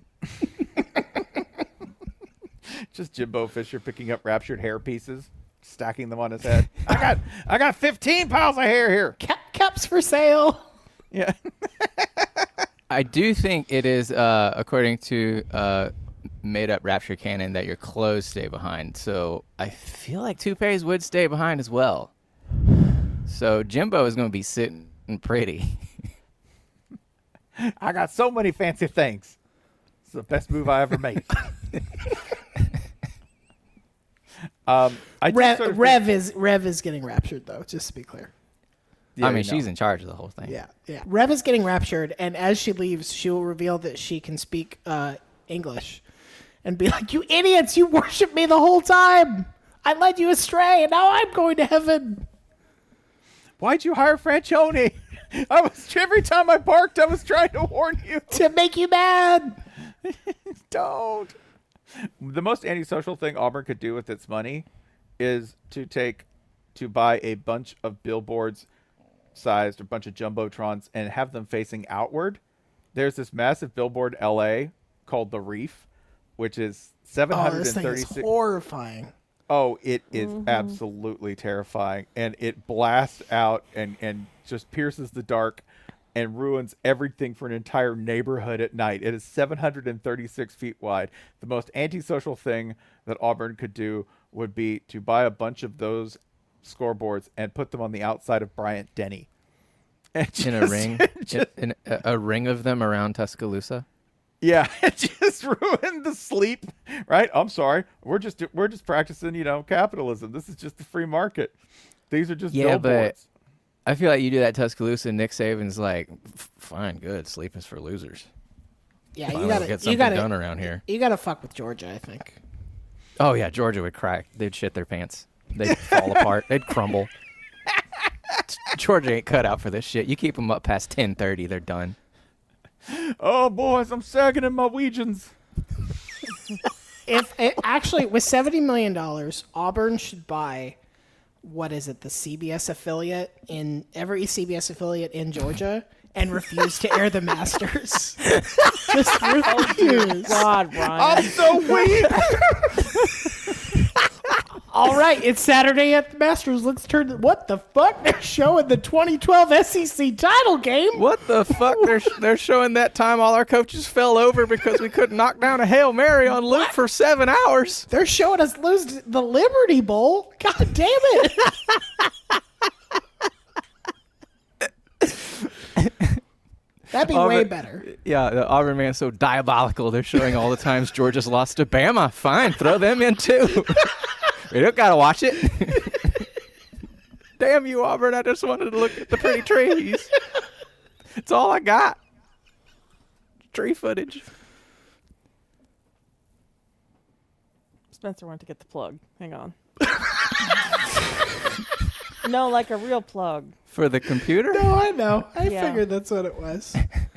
Just Jimbo Fisher picking up raptured hair pieces, stacking them on his head. I got 15 piles of hair here. Caps for sale. Yeah. I do think it is, according to made-up rapture canon, that your clothes stay behind. So I feel like toupees would stay behind as well. So Jimbo is going to be sitting pretty. I got so many fancy things. It's the best move I ever made. Rev is getting raptured, though, just to be clear. I mean, she's in charge of the whole thing. Yeah. Rev is getting raptured, and as she leaves, she will reveal that she can speak English and be like, "You idiots, you worshiped me the whole time. I led you astray, and now I'm going to heaven." Why'd you hire Franchione? Every time I barked, I was trying to warn you. To make you mad. Don't. The most antisocial thing Auburn could do with its money is to buy a bunch of billboards sized, a bunch of jumbotrons, and have them facing outward. There's this massive billboard LA called The Reef, which is 736. This thing is horrifying. Oh, it is absolutely terrifying. And it blasts out and just pierces the dark and ruins everything for an entire neighborhood at night. It is 736 feet wide. The most antisocial thing that Auburn could do would be to buy a bunch of those scoreboards and put them on the outside of Bryant-Denny. In a ring? In a ring of them around Tuscaloosa? Yeah, it just ruined the sleep, right? I'm sorry. We're just practicing, capitalism. This is just the free market. These are just billboards. But I feel like you do that Tuscaloosa, and Nick Saban's like, fine, good. Sleep is for losers. Yeah, you got to get something done around here. You got to fuck with Georgia, I think. Oh, yeah, Georgia would cry. They'd shit their pants. They'd fall apart. They'd crumble. Georgia ain't cut out for this shit. You keep them up past 10:30, they're done. Oh, boys, I'm sagging in my Weegians. Actually, with $70 million, Auburn should buy, the CBS affiliate in every CBS affiliate in Georgia and refuse to air the Masters. Just refuse. God, Ryan. I'm so weak. All right, it's Saturday at the Masters. Let's turn. What the fuck? They're showing the 2012 SEC title game. What the fuck? They're showing that time all our coaches fell over because we couldn't knock down a Hail Mary on Luke for 7 hours. They're showing us lose the Liberty Bowl. God damn it. That'd be way better. Yeah, the Auburn man's so diabolical. They're showing all the times Georgia's lost to Bama. Fine, throw them in too. We don't gotta watch it. Damn you, Auburn. I just wanted to look at the pretty trees. It's all I got. Tree footage. Spencer went to get the plug. Hang on. No, like a real plug. For the computer? No, I know. I figured that's what it was.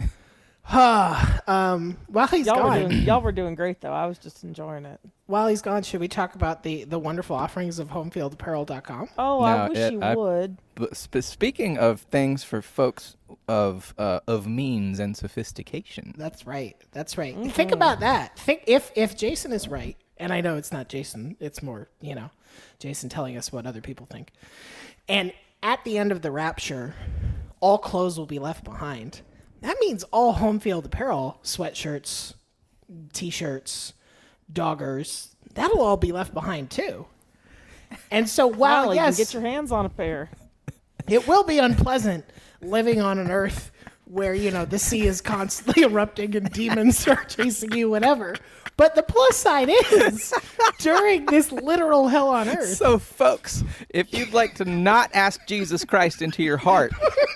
While he's gone. Y'all were doing great, though. I was just enjoying it. While he's gone, should we talk about the wonderful offerings of homefieldapparel.com? Oh, I wish you would. But speaking of things for folks of means and sophistication. That's right. Mm-hmm. Think about that. Think if Jason is right, and I know it's not Jason, it's more, Jason telling us what other people think. And at the end of the rapture, all clothes will be left behind. That means all home field apparel, sweatshirts, T-shirts, doggers, that'll all be left behind too. And so while, you can get your hands on a pair. It will be unpleasant living on an earth where, the sea is constantly erupting and demons are chasing you, whatever. But the plus side is, during this literal hell on earth. So, folks, if you'd like to not ask Jesus Christ into your heart,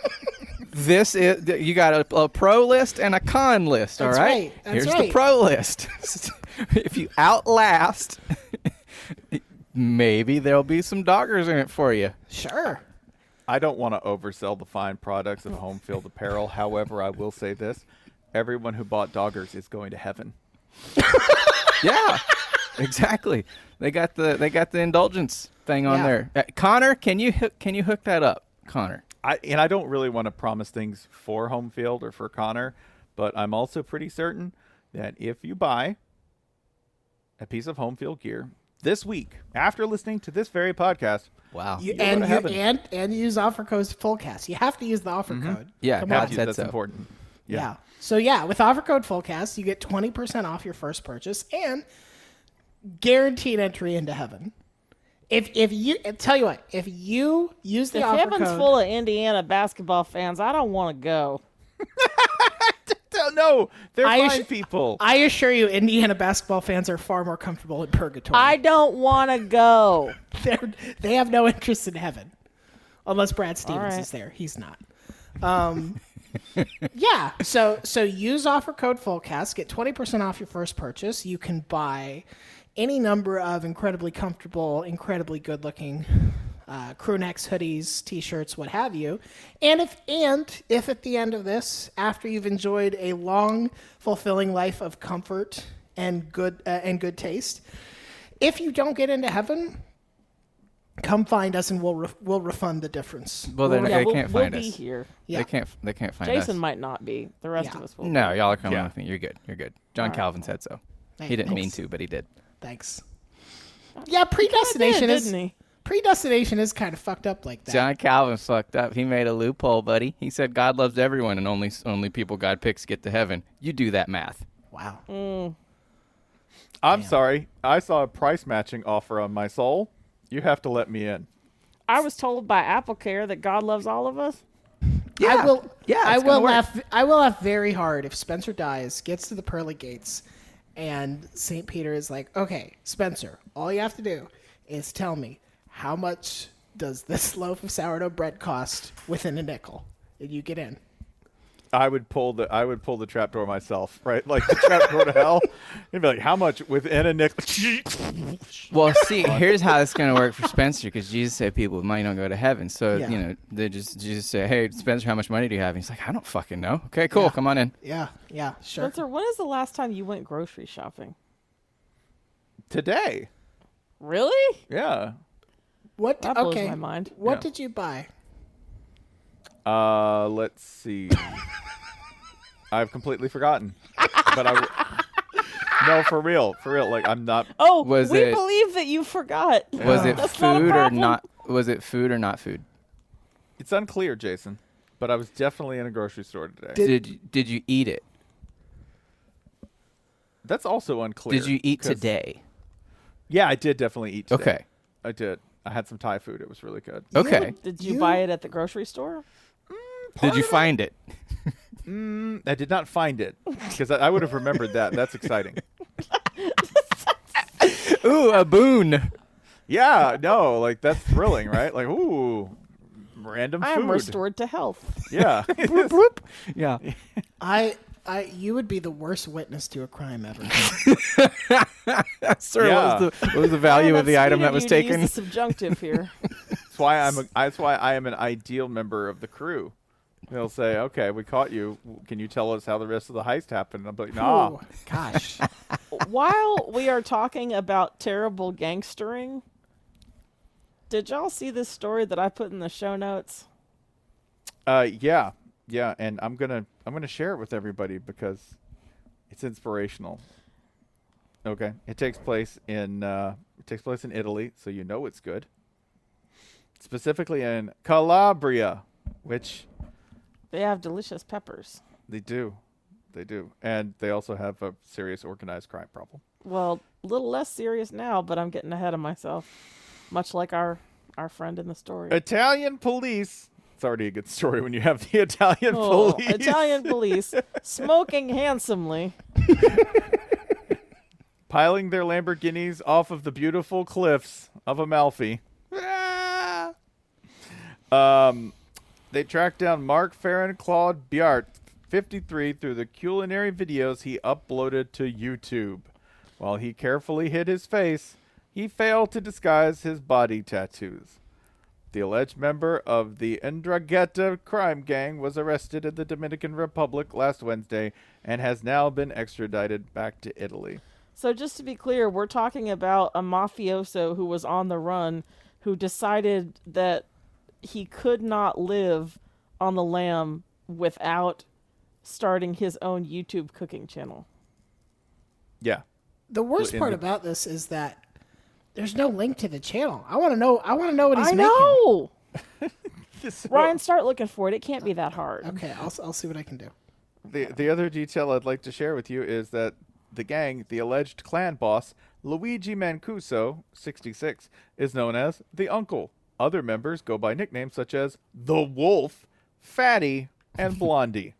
you got a pro list and a con list, all right? Right. That's Here's the pro list. If you outlast, maybe there'll be some doggers in it for you. Sure. I don't want to oversell the fine products of home field apparel. However, I will say this. Everyone who bought doggers is going to heaven. Yeah, exactly. They got the indulgence thing on there. Connor, can you hook that up, Connor? I don't really want to promise things for home field or for Connor, but I'm also pretty certain that if you buy a piece of home field gear this week after listening to this very podcast, and use offer code FULLCAST. You have to use the offer code. Yeah, that's important. Yeah. So with offer code FULLCAST, you get 20% off your first purchase and guaranteed entry into heaven. If you use the offer code, heaven's full of Indiana basketball fans, I don't want to go. No, they're fine people. I assure you, Indiana basketball fans are far more comfortable in purgatory. I don't want to go. They have no interest in heaven. unless Brad Stevens right. is there. He's not. Yeah. So use offer code FULLCAST. Get 20% off your first purchase. You can buy any number of incredibly comfortable, incredibly good-looking crew necks, hoodies, T-shirts, what have you. And if at the end of this, after you've enjoyed a long, fulfilling life of comfort and good taste, if you don't get into heaven, come find us and we'll refund the difference. Well, then they can't find we'll us. be here. Yeah. They can't find us. Jason might not be. The rest of us will. No, y'all are coming Yeah. with me. You're good. You're good. John Calvin said so. Hey, He didn't mean thanks. to, but he did. Thanks. Yeah, predestination didn't he? Predestination is kind of fucked up like that. John Calvin fucked up. He made a loophole, buddy. He said God loves everyone and only people God picks get to heaven. You do that math. Wow. I'm sorry. I saw a price matching offer on my soul. You have to let me in. I was told by AppleCare that God loves all of us. I will. Yeah, I it's will gonna work. laugh. I will laugh very hard if Spencer dies, gets to the pearly gates, and St. Peter is like, "Okay, Spencer, all you have to do is tell me how much does this loaf of sourdough bread cost within a nickel, and you get in." I would pull the trapdoor myself, right? Like the trapdoor to hell. You'd be like, how much within a nickel? Well, see, here's how it's going to work for Spencer, because Jesus said people with money don't go to heaven. So, Yeah. Jesus say, hey, Spencer, how much money do you have? And he's like, I don't fucking know. Okay, cool. Come on in. Yeah, sure. Spencer, when is the last time you went grocery shopping? Today. Really? Yeah. What? That blows Okay. my mind. What Yeah. did you buy? Let's see. I've completely forgotten. But no, for real. Like I'm not. Oh, Was we it- believe that you forgot. Was it That's not a food or problem. not? Was it food or not food? It's unclear, Jason. But I was definitely in a grocery store today. Did you eat it? That's also unclear. Did you eat 'cause- today? Yeah, I did definitely eat today. Okay. I did. I had some Thai food. It was really good. Okay. Did you buy it at the grocery store? Did you find it? I did not find it because I would have remembered that. That's exciting. Ooh, a boon. Yeah, no, like that's thrilling, right? Like, ooh, random I food. am restored to health. Yeah. Yeah. You would be the worst witness to a crime ever. Sir, Yeah. what was the value of the That's item sweet that of was you to use taken? the subjunctive here. That's why I am an ideal member of the crew. They'll say, "Okay, we caught you. Can you tell us how the rest of the heist happened?" I'm like, "Nah." Ooh, gosh. While we are talking about terrible gangstering, did y'all see this story that I put in the show notes? Yeah, and I'm gonna share it with everybody because it's inspirational. Okay, it takes place in Italy, so you know it's good. Specifically in Calabria, which They have delicious peppers. they do, and they also have a serious organized crime problem. Well, a little less serious now, but I'm getting ahead of myself, much like our friend in the story. Italian police. It's already a good story when you have the Italian Oh, police. Italian police smoking handsomely. Piling their Lamborghinis off of the beautiful cliffs of Amalfi. They tracked down Mark Farron Claude Biart, 53, through the culinary videos he uploaded to YouTube. While he carefully hid his face, he failed to disguise his body tattoos. The alleged member of the Ndrangheta crime gang was arrested in the Dominican Republic last Wednesday and has now been extradited back to Italy. So just to be clear, we're talking about a mafioso who was on the run, who decided that he could not live on the lam without starting his own YouTube cooking channel. Yeah. The worst In part the- about this is that there's no link to the channel. I want to know what he's I making. know. So- Ryan, start looking for it. It can't be that hard. Okay, I'll see what I can do. The other detail I'd like to share with you is that the gang, the alleged clan boss, Luigi Mancuso, 66, is known as the Uncle. Other members go by nicknames such as the Wolf, Fatty, and Blondie.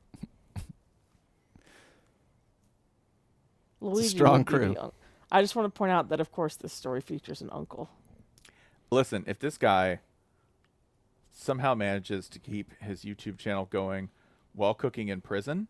Luigi strong would be crew. the I just want to point out that, of course, this story features an uncle. Listen, if this guy somehow manages to keep his YouTube channel going while cooking in prison,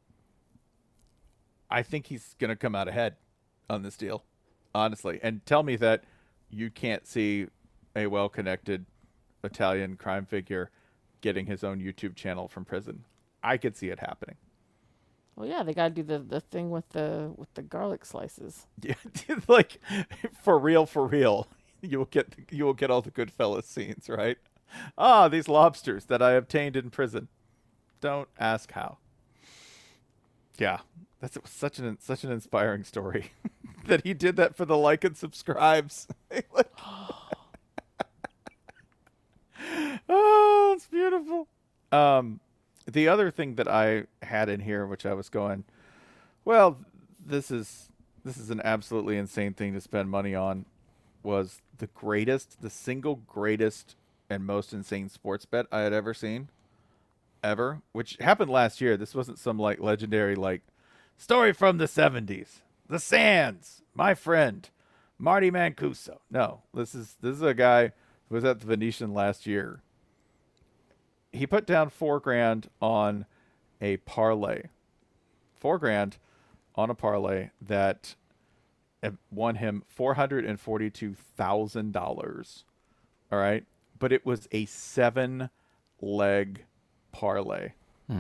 I think he's going to come out ahead on this deal, honestly. And tell me that you can't see a well-connected Italian crime figure getting his own YouTube channel from prison. I could see it happening. Well, yeah, they got to do the thing with the garlic slices. Yeah, like for real. You will get all the Goodfellas scenes, right? Ah, these lobsters that I obtained in prison. Don't ask how. Yeah, that's such an inspiring story that he did that for the like and subscribes. Oh, it's beautiful. The other thing that I had in here, which I was going, well, this is an absolutely insane thing to spend money on, was the single greatest and most insane sports bet I had ever seen, ever, which happened last year. This wasn't some like legendary like story from the 70s. The Sands, my friend, Marty Mancuso. No, this is a guy who was at the Venetian last year. He put down $4,000 on a parlay. $4,000 on a parlay that won him $442,000. All right, but it was a 7-leg parlay.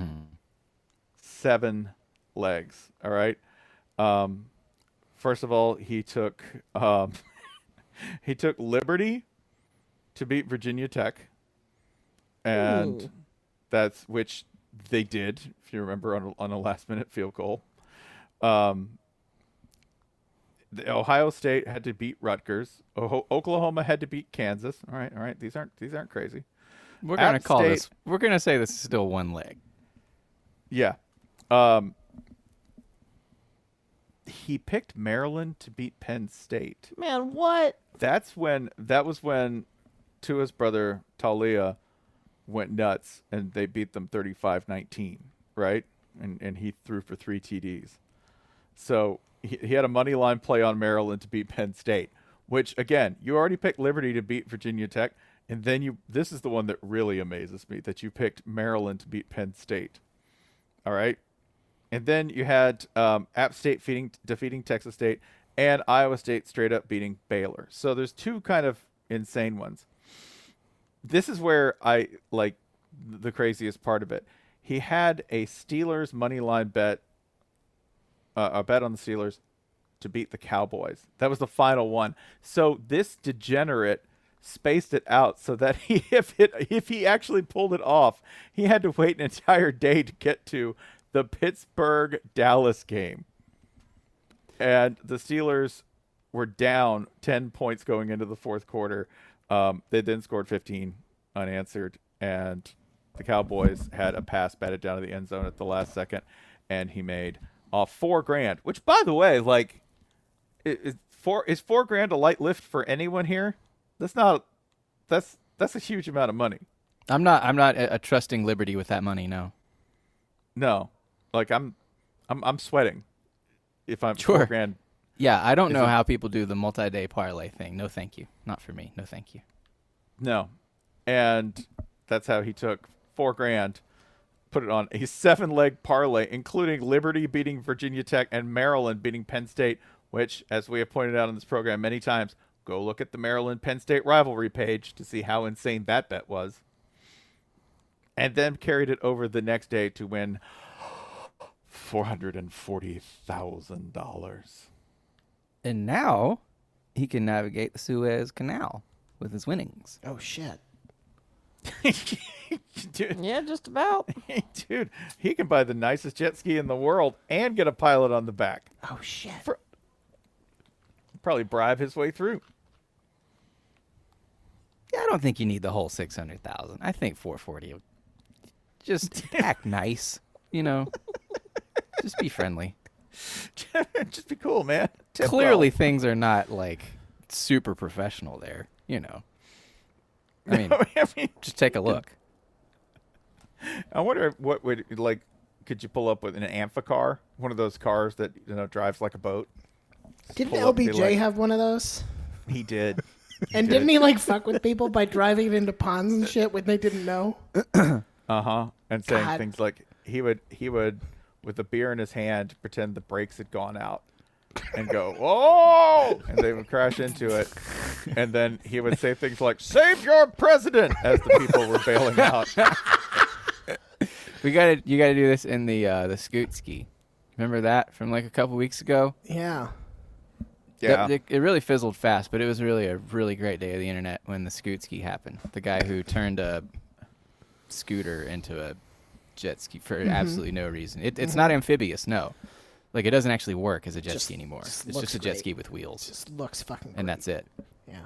7 legs. All right. First of all, he took Liberty to beat Virginia Tech. And that's which they did, if you remember, on a last-minute field goal. The Ohio State had to beat Rutgers. Oklahoma had to beat Kansas. All right. These aren't crazy. We're gonna call this. We're gonna say this is still 1 leg. Yeah. He picked Maryland to beat Penn State. Man, what? That was when Tua's brother Talia went nuts and they beat them 35-19, right? And he threw for 3 TDs. So he had a money line play on Maryland to beat Penn State, which again, you already picked Liberty to beat Virginia Tech, and then this is the one that really amazes me, that you picked Maryland to beat Penn State. All right. And then you had App State defeating Texas State, and Iowa State straight up beating Baylor. So there's 2 kind of insane ones. This is where I like the craziest part of it. He had a Steelers money line bet, a bet on the Steelers to beat the Cowboys. That was the final one. So this degenerate spaced it out so that if he actually pulled it off, he had to wait an entire day to get to the Pittsburgh-Dallas game. And the Steelers were down 10 points going into the fourth quarter. They then scored 15 unanswered, and the Cowboys had a pass batted down to the end zone at the last second, and he made off $4,000. Which, by the way, like, is $4,000 a light lift for anyone here? That's a huge amount of money. I'm not trusting Liberty with that money. No, like I'm sweating if I'm sure. $4,000. Yeah, I don't know how people do the multi-day parlay thing. No, thank you. Not for me. No, thank you. No. And that's how he took $4,000, put it on a 7-leg parlay, including Liberty beating Virginia Tech and Maryland beating Penn State, which, as we have pointed out on this program many times, go look at the Maryland-Penn State rivalry page to see how insane that bet was. And then carried it over the next day to win $440,000. And now he can navigate the Suez Canal with his winnings. Oh, shit. Dude, Yeah, just about. dude, he can buy the nicest jet ski in the world and get a pilot on the back. Oh, shit. Probably bribe his way through. Yeah, I don't think you need the whole 600,000. I think 440. Just act nice, Just be friendly. Just be cool, man. Tip Clearly, well. things are not like super professional there. I mean, just take a look. I wonder what would could you pull up with an Amphicar, one of those cars that drives like a boat? Didn't LBJ have one of those? He did. And didn't he like fuck with people by driving it into ponds and shit when they didn't know? And saying God. things like he would with a beer in his hand pretend the brakes had gone out and go, "Whoa!" and they would crash into it. And then he would say things like, "Save your president!" as the people were bailing out. You gotta do this in the scoot ski. Remember that from like a couple weeks ago? Yeah. Yeah. It really fizzled fast, but it was really a really great day of the internet when the scoot ski happened. The guy who turned a scooter into a jet ski for absolutely no reason. It's not amphibious, no. Like, it doesn't actually work as a jet ski anymore. It's just a jet ski with wheels. Just looks fucking great. And that's it. Yeah.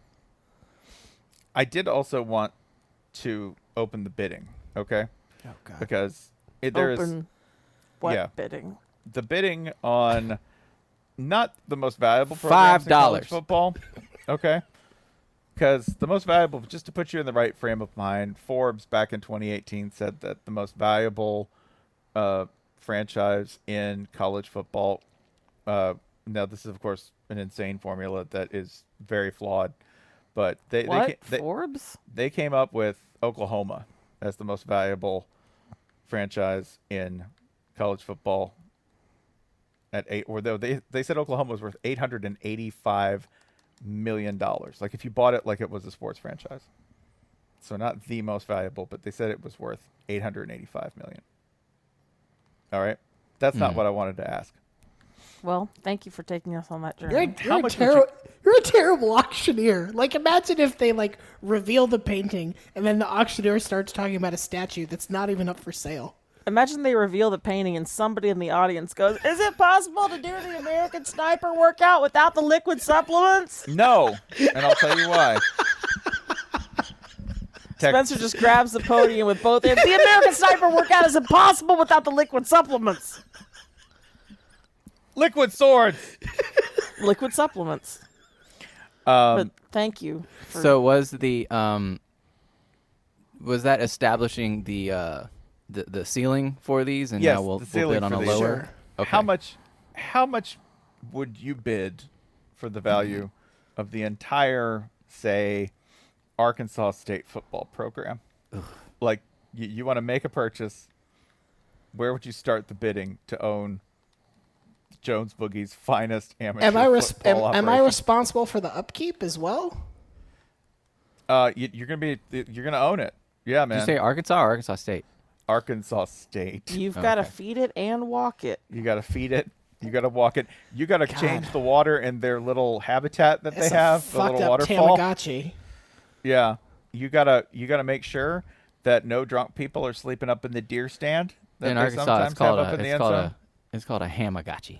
I did also want to open the bidding, okay? Oh, God. Because there is Open what yeah. bidding? the bidding on not the most valuable programs in college $5. football, okay? Because the most valuable, just to put you in the right frame of mind, Forbes back in 2018 said that the most valuable franchise in college football. Now, this is of course an insane formula that is very flawed, but Forbes? They came up with Oklahoma as the most valuable franchise in college football. They said Oklahoma was worth $885 million. Like if you bought it like it was a sports franchise. So not the most valuable, but they said it was worth $885 million. All right, that's not what I wanted to ask. Well, thank you for taking us on that journey. You're a terrible auctioneer. Like, imagine if they, like, reveal the painting and then the auctioneer starts talking about a statue that's not even up for sale. Imagine they reveal the painting and somebody in the audience goes, "Is it possible to do the American Sniper workout without the liquid supplements?" No, and I'll tell you why. Spencer just grabs the podium with both hands. The American Sniper workout is impossible without the liquid supplements. Liquid swords. Liquid supplements. But thank you. So was the was that establishing the ceiling for these, and Yes, now we'll the ceiling bid on for a these. lower? Sure. Okay. How much would you bid for the value of the entire, say, Arkansas State football program? Like, you want to make a purchase. Where would you start the bidding to own Jones Boogie's finest amateur football am I operation? responsible for the upkeep as well? You're gonna own it. Yeah, man. Did you say Arkansas or Arkansas State? Arkansas State. You've got to feed it and walk it. You got to feed it. You got to walk it. You got to change the water in their little habitat that It's they have, a the fucked little up waterfall. Tamagotchi. Yeah, you gotta make sure that no drunk people are sleeping up in the deer stand that In they Arkansas, sometimes it's called have up in the it's end called zone. it's called a Hamagotchi.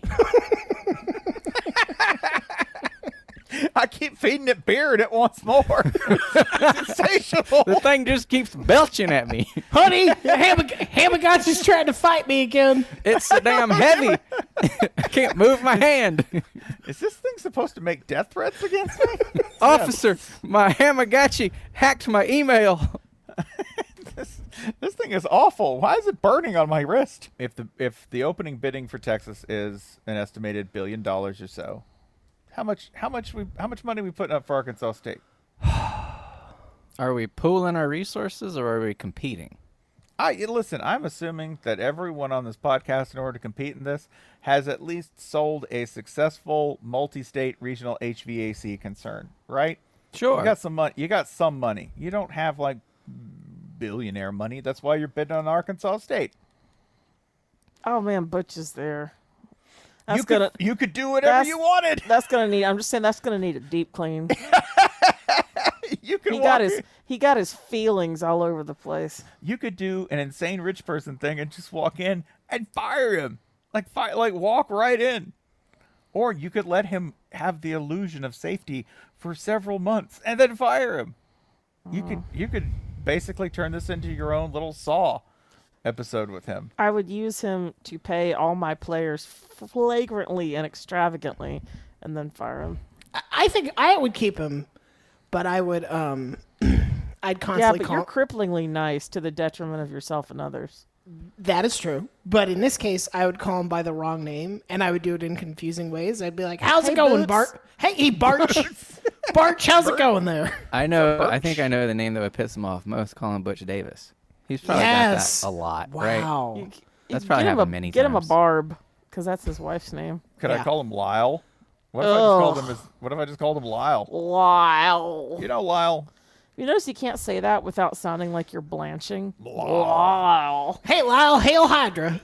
I keep feeding it beer and it wants more. It's insatiable. The thing just keeps belching at me. Honey, Hamagotchi's trying to fight me again. It's so damn heavy. I can't move my hand. Is this thing supposed to make death threats against me? Officer, my Hamagotchi hacked my email. This thing is awful. Why is it burning on my wrist? If the opening bidding for Texas is an estimated $1 billion or so, how much money we putting up for Arkansas State? Are we pooling our resources or are we competing? Listen, I'm assuming that everyone on this podcast, in order to compete in this, has at least sold a successful multi-state regional HVAC concern, right? Sure. You got some money. You got some money. You don't have like billionaire money. That's why you're bidding on Arkansas State. Oh man, Butch is there. You could do whatever you wanted. That's gonna need. I'm just saying that's gonna need a deep clean. You could He got his feelings all over the place. You could do an insane rich person thing and just walk in and fire him. Like walk right in. Or you could let him have the illusion of safety for several months and then fire him. You could basically turn this into your own little Saw episode with him. I would use him to pay all my players flagrantly and extravagantly, and then fire him. I think I would keep him, but I would I'd constantly Yeah, but call. you're cripplingly nice to the detriment of yourself and others. That is true. But in this case, I would call him by the wrong name, and I would do it in confusing ways. I'd be like, "How's Hey, it going, Boots." Bart? Hey, Barch. Barch, how's it going there? I know. I think I know the name that would piss him off most. Call him Butch Davis. He's probably got that a lot, right? Wow. That's probably happened many times. Get him a Barb, because that's his wife's name. Could Yeah. I call him Lyle? What if I just called him Lyle? Lyle. You know Lyle. You notice you can't say that without sounding like you're blanching. Lyle. Hey, Lyle, hail Hydra.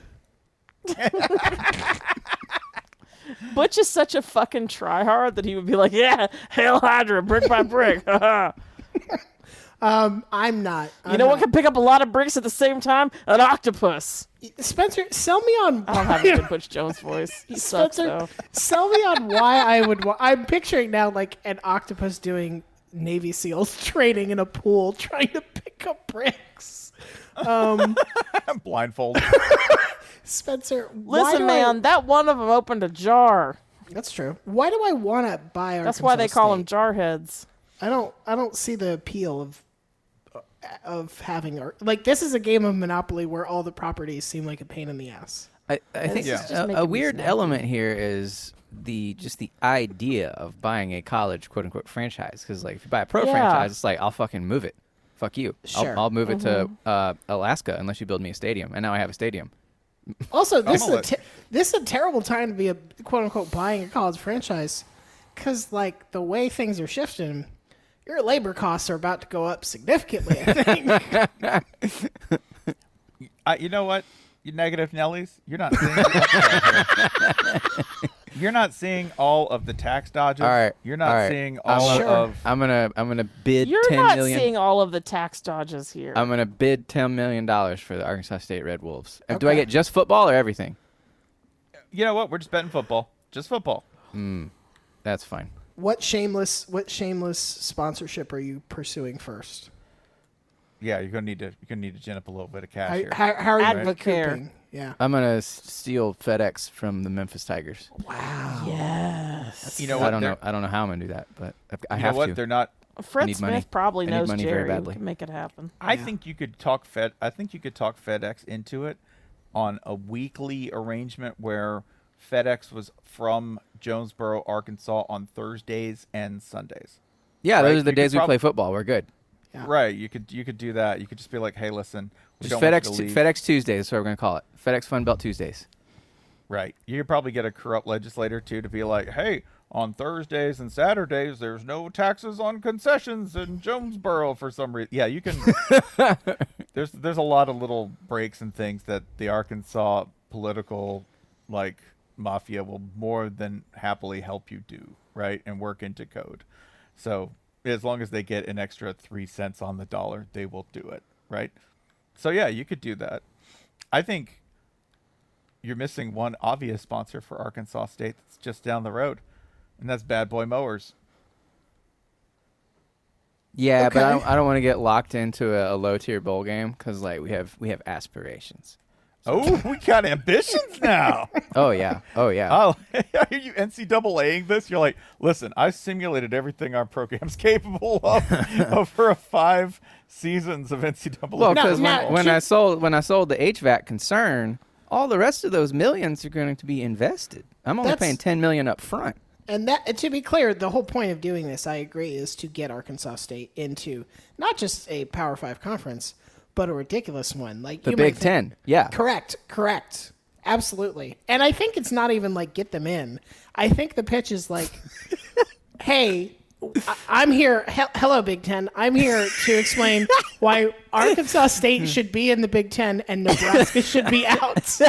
Butch is such a fucking tryhard that he would be like, yeah, hail Hydra, brick by brick. I'm not. You know what can pick up a lot of bricks at the same time? An octopus. Spencer, sell me on. I don't have a good Butch Jones voice. He sucks, Spencer, though. sell me on why I would. I'm picturing now like an octopus doing Navy SEALs training in a pool, trying to pick up bricks. Blindfolded. Spencer, Listen, man, that one of them opened a jar. That's true. Why do I want to buy Arkansas That's why they call them State? jar heads. I don't see the appeal of having like this is a game of Monopoly where all the properties seem like a pain in the ass. I think just a making me weird snappy. element here is the idea of buying a college quote unquote franchise. Because like if you buy a pro Yeah. franchise, it's like I'll fucking move it. Fuck you. Sure. I'll move it to Alaska unless you build me a stadium. And now I have a stadium. Also, this is a terrible time to be a quote unquote buying a college franchise, because like the way things are shifting, your labor costs are about to go up significantly. I think. You know what? You negative Nellies. You're not seeing. You're not seeing all of the tax dodges. All right. You're not all right. seeing all Sure. of. I'm gonna bid You're $10 not million. seeing all of the tax dodges here. I'm gonna bid $10 million for the Arkansas State Red Wolves. Do I Okay. get just football or everything? You know what? We're just betting football. Just football. That's fine. What shameless sponsorship are you pursuing first? Yeah, you're gonna need to gin up a little bit of cash here. How are you Advocare. recouping? Yeah. I'm gonna steal FedEx from the Memphis Tigers. Yes. You know I what? don't know how I'm gonna do that, but I You know have what? to. They're not. Fred need Smith money. probably I need knows money very Jerry who badly. can make it happen. I think you could talk FedEx into it on a weekly arrangement where FedEx was from Jonesboro, Arkansas on Thursdays and Sundays. Yeah, Right, those are the you could days we prob- play football. We're good. Yeah. Right. You could do that. You could just be like, hey, listen, we Just don't want FedEx you to leave. FedEx Tuesdays. That's what we're gonna call it. FedEx Fun Belt Tuesdays. Right. You could probably get a corrupt legislator too to be like, hey, on Thursdays and Saturdays, there's no taxes on concessions in Jonesboro for some reason. Yeah, you can. There's a lot of little breaks and things that the Arkansas political mafia will more than happily help you do, right, and work into code. So as long as they get an extra 3 cents on the dollar, they will do it, right? So yeah, you could do that. I think you're missing one obvious sponsor for Arkansas State that's just down the road, and that's Bad Boy Mowers. Yeah, Okay. but I don't want to get locked into a low tier bowl game because like we have aspirations. Oh, we got ambitions now. Oh yeah. Oh yeah. Oh, are you NCAAing this? You're like, listen, I simulated everything our program's capable of over 5 seasons of NCAA. Well, because No, when I sold the HVAC concern, all the rest of those millions are going to be invested. I'm only That's- paying $10 million up front. And that, to be clear, the whole point of doing this, I agree, is to get Arkansas State into not just a Power 5 conference, but a ridiculous one. Like The you might Big think- Ten. Yeah. Correct. Absolutely. And I think it's not even like get them in. I think the pitch is like, hey, I'm here. Hello, Big Ten. I'm here to explain why Arkansas State should be in the Big Ten and Nebraska should be out.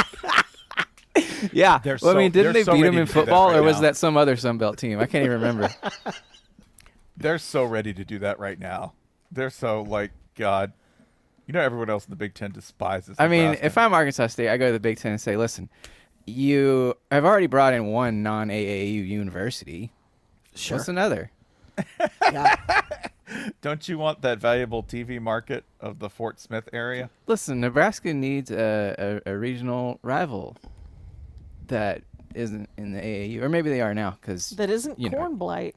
Yeah. They're Well, I mean, so- didn't they're they so beat them ready in to do that football, right or was now. that some other Sun Belt team? I can't even remember. They're so ready to do that right now. They're so God. You know, everyone else in the Big Ten despises. I mean, Nebraska. if I'm Arkansas State, I go to the Big Ten and say, listen, you have already brought in one non-AAU university. Sure. What's another? Yeah. Don't you want that valuable TV market of the Fort Smith area? Listen, Nebraska needs a regional rival that isn't in the AAU, or maybe they are now because That isn't you know. corn blight.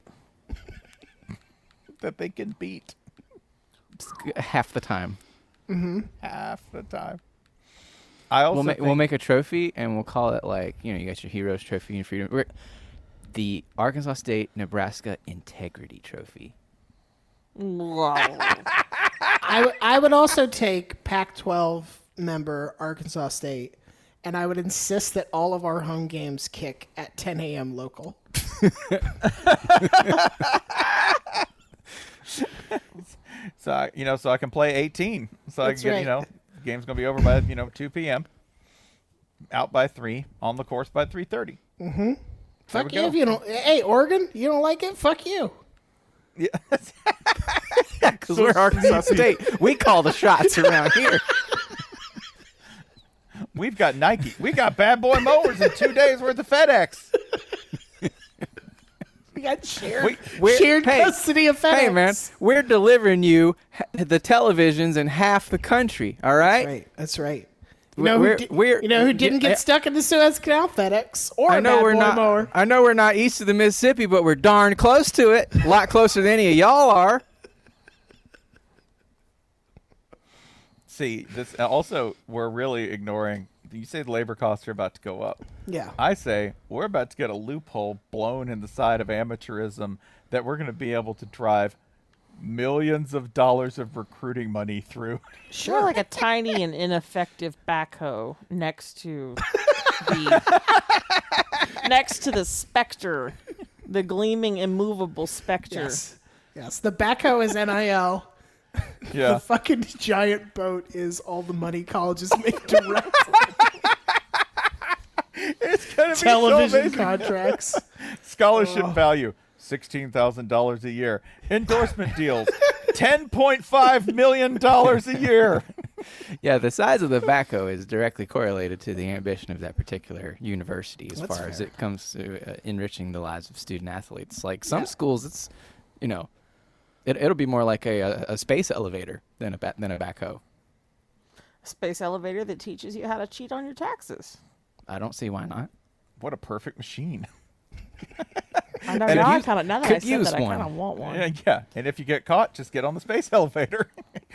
That they can beat half the time. half the time. I also We'll think make a trophy and we'll call it like you got your Heroes Trophy and Freedom. the Arkansas State Nebraska Integrity Trophy. I would also take Pac-12 member Arkansas State, and I would insist that all of our home games kick at 10 a.m. local. So I can play 18. So That's I can get, right. game's gonna be over by 2 p.m. Out by 3, on the course by 3:30. Mm-hmm. Fuck we you go. if you don't. Hey, Oregon, you don't like it? Fuck you. Yeah. Because we're Arkansas State. We call the shots around here. We've got Nike. We got Bad Boy Mowers and 2 days worth of FedEx. We got shared Hey, custody of FedEx. Hey, man, we're delivering you the televisions in half the country, all right? That's right. You know who didn't get stuck in the Suez Canal? FedEx or I know Bad we're Boy not. Mower. I know we're not east of the Mississippi, but we're darn close to it. A lot closer than any of y'all are. See, this also, we're really ignoring. You say the labor costs are about to go up. Yeah. I say we're about to get a loophole blown in the side of amateurism that we're going to be able to drive millions of dollars of recruiting money through. Sure, like a tiny and ineffective backhoe next to the Spectre, the gleaming, immovable Spectre. Yes. The backhoe is NIL. Yeah. The fucking giant boat is all the money colleges make directly. It's going to be Television so amazing. contracts. Scholarship value, $16,000 a year. Endorsement deals, $10.5 million a year. Yeah, the size of the backhoe is directly correlated to the ambition of that particular university as That's far as fair. it comes to enriching the lives of student athletes. Like some schools, it's, it'll be more like a space elevator than a backhoe. Space elevator that teaches you how to cheat on your taxes. I don't see why not. What a perfect machine. I know. And Now if I you kind of, now that could I said use that, I one. kind of want one. Yeah. And if you get caught, just get on the space elevator.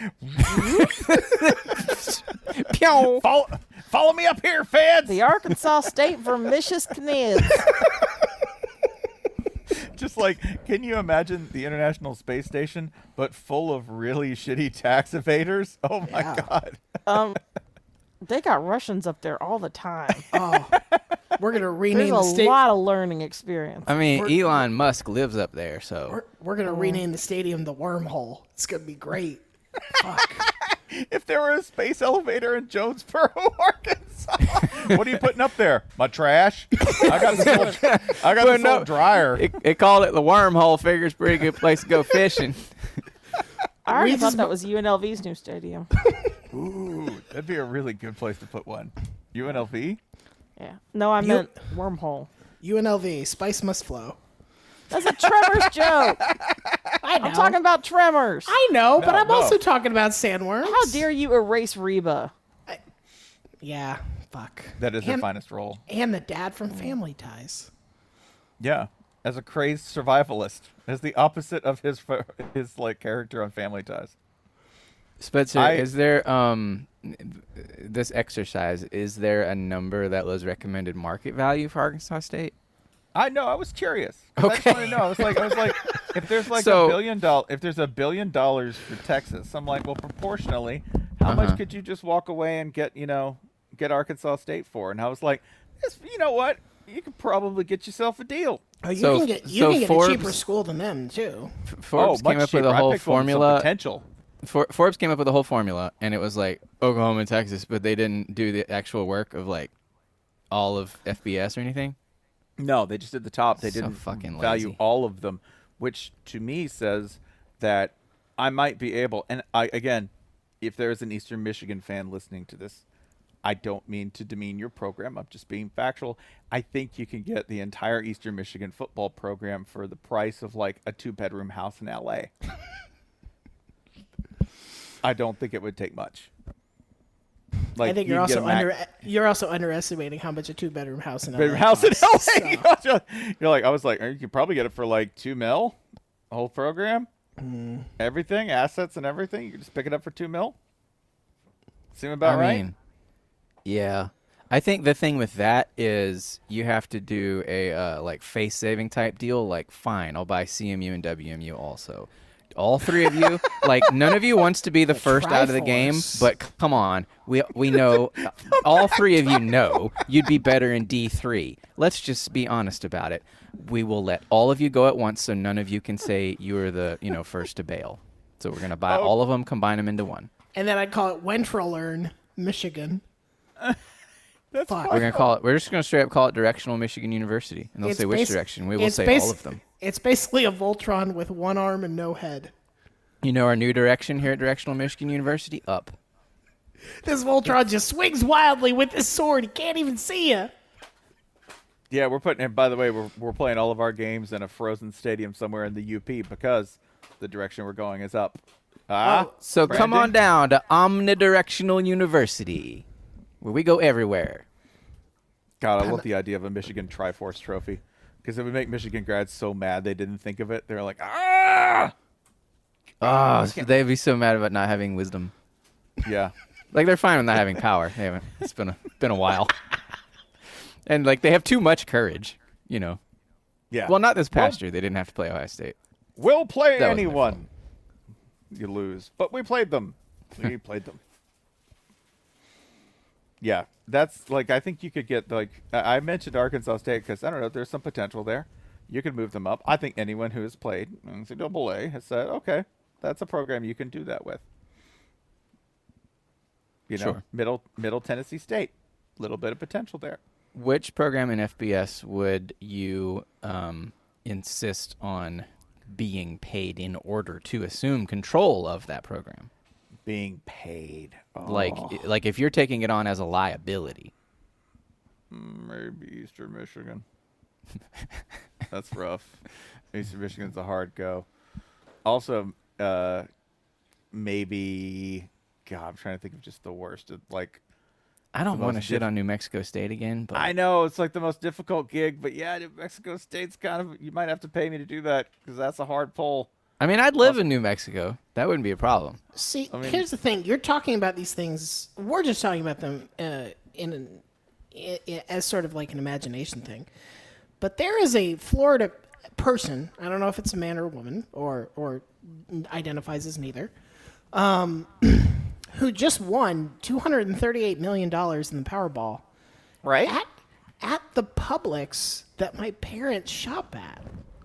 Pew! Follow me up here, feds. The Arkansas State Vermicious Knids. Just like, can you imagine the International Space Station, but full of really shitty tax evaders? Oh my God. They got Russians up there all the time. Oh, we're gonna rename There's the a state. lot of learning experience. I mean, Elon Musk lives up there, so We're gonna rename the stadium the Wormhole. It's gonna be great. Fuck. If there were a space elevator in Jonesboro, Arkansas, what are you putting up there? My trash? I got this old dryer. it called it the Wormhole. Figures pretty good place to go fishing. I already Reese's thought that was UNLV's new stadium. Ooh, that'd be a really good place to put one. UNLV? Yeah. No, I meant wormhole. UNLV. Spice must flow. That's a Tremors joke. I know. I'm talking about Tremors. I know, but I'm no. also talking about sandworms. How dare you erase Reba? Yeah. Fuck. That is their And- finest role. And the dad from Family Ties. Yeah, as a crazed survivalist, as the opposite of his like character on Family Ties. Spencer, is there this exercise? Is there a number that was recommended market value for Arkansas State? I know. I was curious. I just want to know. I was like, if there's like So- if there's $1 billion for Texas, I'm like, well, proportionally, how much could you just walk away and get Arkansas State for? And I was like, you know what? You could probably get yourself a deal. Oh, you So- can get so a cheaper Forbes- school than them too. Forbes much came up cheaper. with a I whole picked one with some formula. potential. Forbes came up with a whole formula, and it was like Oklahoma and Texas, but they didn't do the actual work of like all of FBS or anything. No, they just did the top. They So didn't fucking value lazy. all of them, which to me says that I might be able. And again, if there is an Eastern Michigan fan listening to this, I don't mean to demean your program. I'm just being factual. I think you can get the entire Eastern Michigan football program for the price of like a 2-bedroom house in LA. I don't think it would take much. Like, I think you you're can get also a you're also underestimating how much a 2-bedroom house in LA bedroom house in costs, LA. so. You're like, I was like, you could probably get it for like $2 million, the whole program, everything, assets and everything. You can just pick it up for $2 million. Seem about right? mean, yeah. I think the thing with that is you have to do a like face saving type deal. Like, fine, I'll buy CMU and WMU also. All three of you, like, none of you wants to be the first out of the game, Triforce. but come on, we know, all three of you know you'd be better in D3. Let's just be honest about it. We will let all of you go at once, so none of you can say you were the first to bail. So we're gonna buy all of them, combine them into one. And then I'd call it Wentrolern, Michigan. That's Fuck. We're gonna call it. We're just gonna straight up call it Directional Michigan University, and they'll It's say which basi- direction. We will it's say basi- all of them. It's basically a Voltron with one arm and no head. You know our new direction here at Directional Michigan University? Up. This Voltron just swings wildly with his sword. He can't even see you. Yeah, we're putting. And by the way, we're playing all of our games in a frozen stadium somewhere in the UP because the direction we're going is up. So come Brandon? on down to Omnidirectional University, where we go everywhere. God, I love the idea of a Michigan Triforce trophy because it would make Michigan grads so mad they didn't think of it. They're like, ah! Oh, they'd be so mad about not having wisdom. Yeah. Like, they're fine with not having power. They haven't. It's been a while. And like, they have too much courage. Yeah. Well, not this past year. They didn't have to play Ohio State. We'll play That wasn't their anyone. You lose. But we played them. We played them. Yeah. That's like, I think you could get, like, I mentioned Arkansas State because, I don't know, there's some potential there. You can move them up. I think anyone who has played NCAA has said, okay, that's a program you can do that with. Sure. Middle Tennessee State. Little bit of potential there. Which program in FBS would you insist on being paid in order to assume control of that program? Being paid. Oh, Like if you're taking it on as a liability. maybe Eastern Michigan. That's rough. Eastern Michigan's a hard go. Also, maybe. God, I'm trying to think of just the worst. Like, I don't The want to most shit on New Mexico State again, but I know it's like the most difficult gig, but yeah, New Mexico State's kind of. You might have to pay me to do that because that's a hard pull. I mean, I'd live in New Mexico. That wouldn't be a problem. See, mean- here's the thing. You're talking about these things. We're just talking about them as sort of like an imagination thing. But there is a Florida person. I don't know if it's a man or a woman or identifies as neither. Who just won $238 million in the Powerball Right? at the Publix that my parents shop at.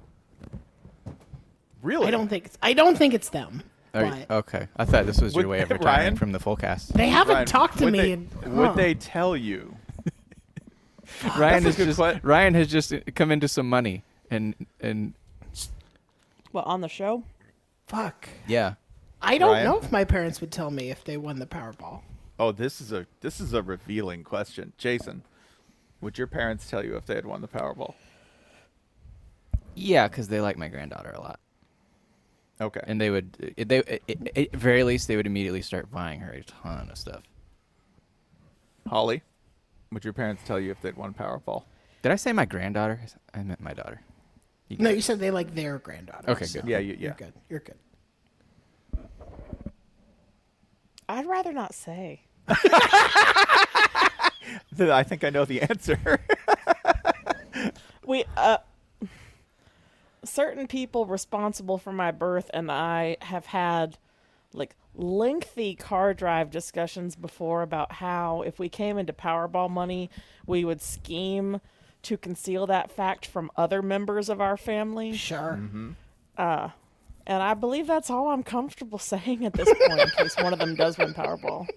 Really? I don't think it's them. But Okay. I thought this was your Would- way of retiring Ryan? from the full cast. they haven't Ryan, talked to would me. They, and, would they tell you? Ryan That's a good que- Ryan has just come into some money and What, on the show? Fuck. yeah. I don't Ryan? know if my parents would tell me if they won the Powerball. Oh, this is a revealing question, Jason. Would your parents tell you if they had won the Powerball? Yeah, because they like my granddaughter a lot. Okay. And they would, at very least, they would immediately start buying her a ton of stuff. Holly, would your parents tell you if they'd won Powerball? Did I say my granddaughter? I meant my daughter. No, you said they like their granddaughter. Okay, so good. Yeah, You're good. You're good. I'd rather not say. I think I know the answer. We certain people responsible for my birth and I have had like lengthy car drive discussions before about how if we came into Powerball money, we would scheme to conceal that fact from other members of our family. Sure. And I believe that's all I'm comfortable saying at this point in case one of them does win Powerball.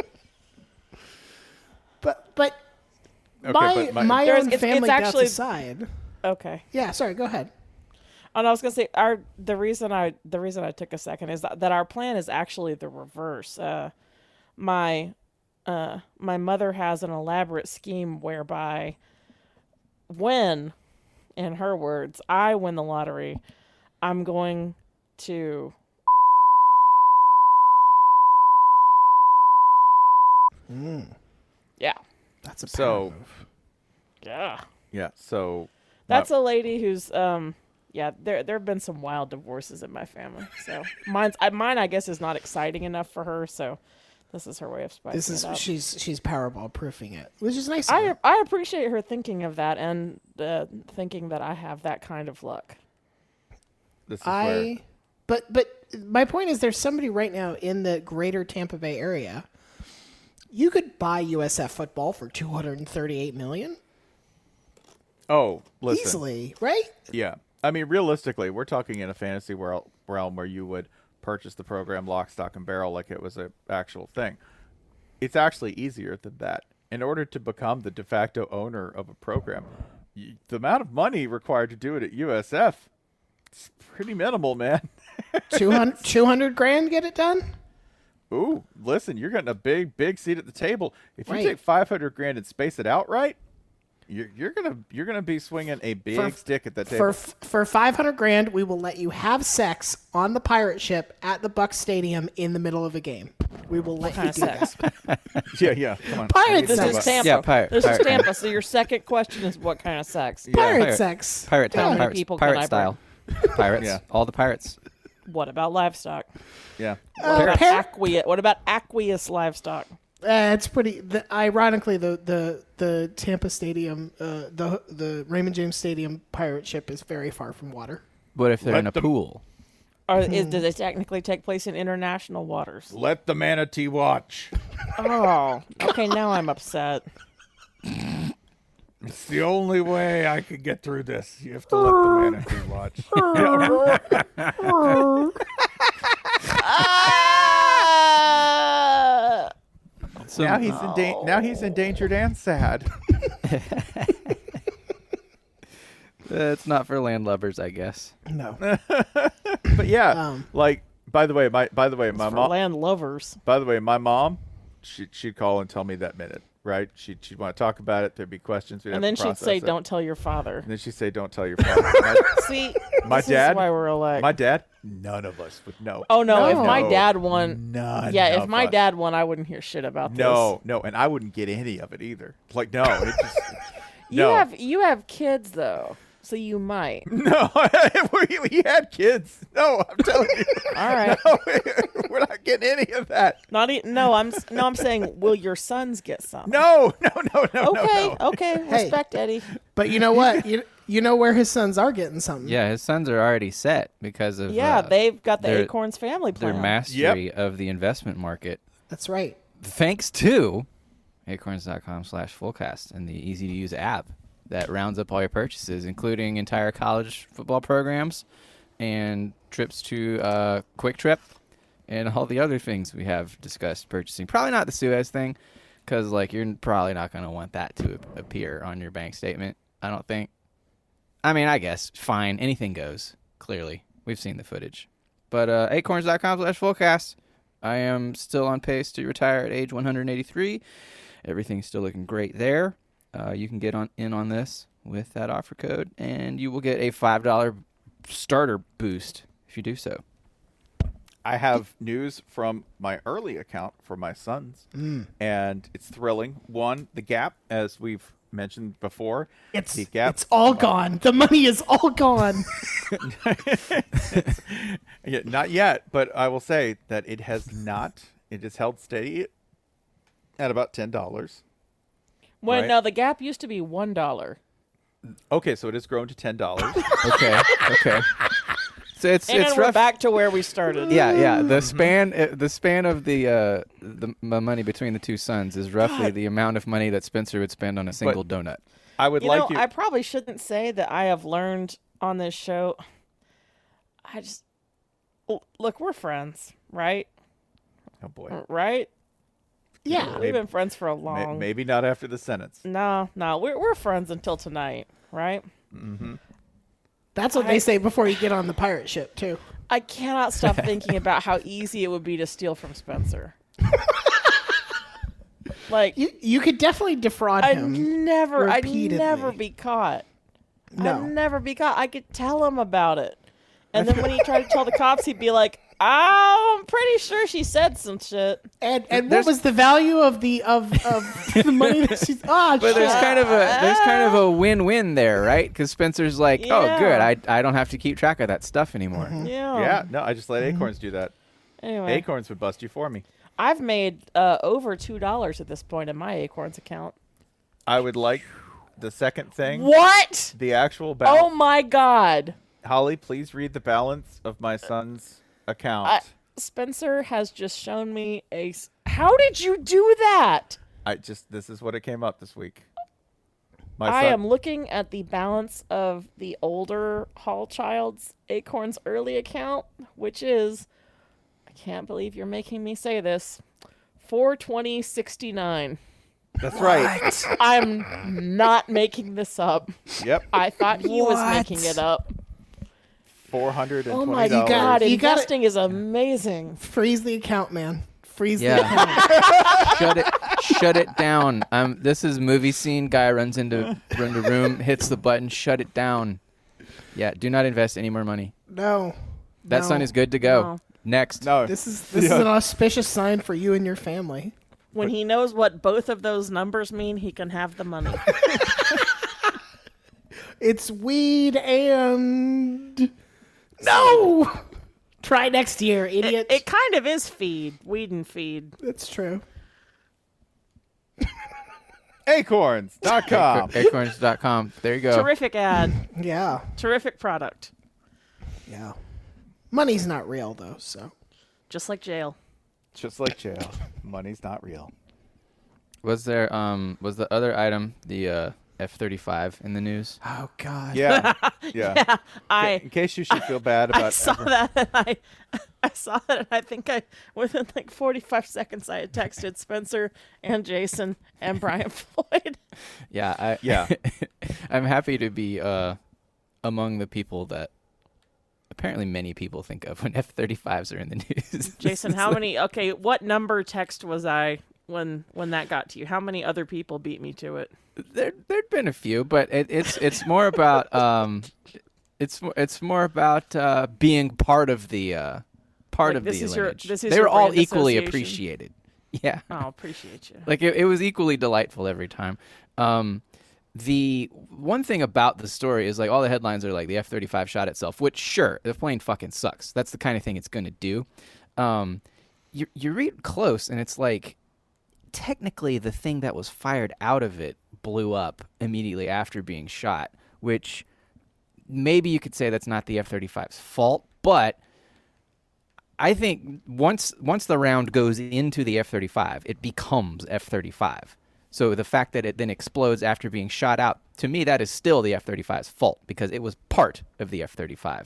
But Okay, but my There's- own it's family death actually- aside. Okay. Yeah, sorry, go ahead. And I was gonna say the reason I took a second is that our plan is actually the reverse. My mother has an elaborate scheme whereby when, in her words, I win the lottery, I'm going to yeah. That's a So- power move. Yeah. Yeah. So That's a lady who's yeah, there have been some wild divorces in my family. So mine I guess is not exciting enough for her, so This is her way of spicing it up. She's Powerball proofing it, which is nice. I appreciate her thinking of that and thinking that I have that kind of luck. This is where... But my point is, there's somebody right now in the greater Tampa Bay area. You could buy USF football for $238 million. Oh, listen. Easily, right? Yeah. I mean, realistically, we're talking in a fantasy realm where you would purchase the program lock, stock, and barrel like it was an actual thing. It's actually easier than that. In order to become the de facto owner of a program, the amount of money required to do it at USF, it's pretty minimal, man. 200 grand get it done? Ooh, listen, you're getting a big seat at the table. If you Right. take 500 grand and space it out right, you're gonna be swinging a big stick at that table. For 500 grand, we will let you have sex on the pirate ship at the Buck Stadium in the middle of a game. We will let you do that. Yeah. Come on. Pirate This sex. is Tampa. Yeah, pirate Tampa. So your second question is what kind of sex? Pirate sex. Pirate How time. many Pirates, people can pirate I style. Pirates. Yeah. All the pirates. What about livestock? Yeah. What about aqueous livestock? It's pretty. Ironically, the Tampa Stadium, the Raymond James Stadium pirate ship is very far from water. What if they're in a pool? Or does it technically take place in international waters? Let the manatee watch. Oh, okay. Now I'm upset. It's the only way I could get through this. You have to let the manatee watch. Now he's endangered and sad. It's not for landlubbers, I guess. No. But yeah, by the way, my mom. Land lovers. By the way, my mom, she'd call and tell me that minute, right? She'd want to talk about it. There'd be questions. And then she'd say, "Don't tell your father." And then she'd say, "Don't tell your father." See, My this dad. is why we're alike. My dad. None of us would know. Oh no! If No. my dad won, None. if of my us. dad won, I wouldn't hear shit about this. No, and I wouldn't get any of it either. Like, no, it just. No. You have kids though, so you might. No, we had kids. No, I'm telling you. All right. No, we're not getting any of that. I'm saying, will your sons get some? No. Okay. Respect, Eddie. But you know what? You know where his sons are getting something. Yeah, his sons are already set because of They've got the their- Acorns family plan. their mastery of the investment market. That's right. Thanks to acorns.com/fullcast and the easy-to-use app that rounds up all your purchases, including entire college football programs and trips to Quick Trip and all the other things we have discussed purchasing. Probably not the Suez thing, because you're probably not going to want that to appear on your bank statement, I don't think. I mean, I guess, fine. Anything goes, clearly. We've seen the footage. But acorns.com/fullcast. I am still on pace to retire at age 183. Everything's still looking great there. You can get in on this with that offer code, and you will get a $5 starter boost if you do so. I have news from my early account for my sons, and it's thrilling. One, the Gap, as we've mentioned before. It's Gap, it's all gone. The money is all gone. Yeah, not yet, but I will say that it has not. It has held steady at about $10. When Right. now the Gap used to be $1. Okay, so it has grown to $10. Okay. So it's And we're rough. back to where we started. Yeah. The span of the money between the two sons is roughly the amount of money that Spencer would spend on a single donut. I would You like know, you. I probably shouldn't say that I have learned on this show. Look, we're friends, right? Oh boy. Right? Yeah. We've been friends for a long. Maybe not after the sentence. No, we're friends until tonight, right? That's what they say before you get on the pirate ship, too. I cannot stop thinking about how easy it would be to steal from Spencer. Like You could definitely defraud I'd him. never repeatedly. be caught. No. I'd never be caught. I could tell him about it. And then when he tried to tell the cops, he'd be like, "Oh, I'm pretty sure she said some shit." And what was the value of the the money that she's? But there's kind of a win-win there, right? Because Spencer's like, "Oh, Yeah. good. I don't have to keep track of that stuff anymore." Yeah. Yeah, no, I just let Acorns do that. Anyway, Acorns would bust you for me. I've made over $2 at this point in my Acorns account. I would like the second thing. What? The actual balance. Oh my God. Holly, please read the balance of my son's account. Spencer has just shown me How did you do that? This is what it came up this week. I am looking at the balance of the older Hall Child's Acorns early account, which is, I can't believe you're making me say this, $420.69. That's right. I'm not making this up. Yep. I thought he was making it up. $420. Oh my God! Investing is amazing. Freeze the account, man. Freeze the account. Shut it down. This is movie scene. Guy runs into room, hits the button. Shut it down. Yeah. Do not invest any more money. No. That son is good to go. No. Next. No. This is an auspicious sign for you and your family. When he knows what both of those numbers mean, he can have the money. It's weed and... No! Try next year, idiot. It kind of is weed and feed. That's true. Acorns.com. Acorns.com. There you go. Terrific ad. Yeah. Terrific product. Yeah. Money's not real, though, so. Just like jail. Just like jail. Money's not real. Was there was the other item the F-35 in the news? Oh God. Yeah. Yeah. In case you should feel bad about I saw that and I saw that and I think within like 45 seconds I had texted Spencer and Jason and Brian Floyd. Yeah, I'm happy to be among the people that apparently many people think of when F-35s are in the news. Jason, what number text was I when that got to you? How many other people beat me to it? There'd been a few, but it's more about it's more about being part of the lineage. They were all equally appreciated. Yeah. Oh, appreciate you. Like it was equally delightful every time. The one thing about the story is like all the headlines are like the F-35 shot itself, which sure, the plane fucking sucks. That's the kind of thing it's going to do. You read close and it's like technically the thing that was fired out of it blew up immediately after being shot, which maybe you could say that's not the F-35's fault, but I think once the round goes into the F-35, it becomes F-35. So the fact that it then explodes after being shot out, to me, that is still the F-35's fault because it was part of the F-35.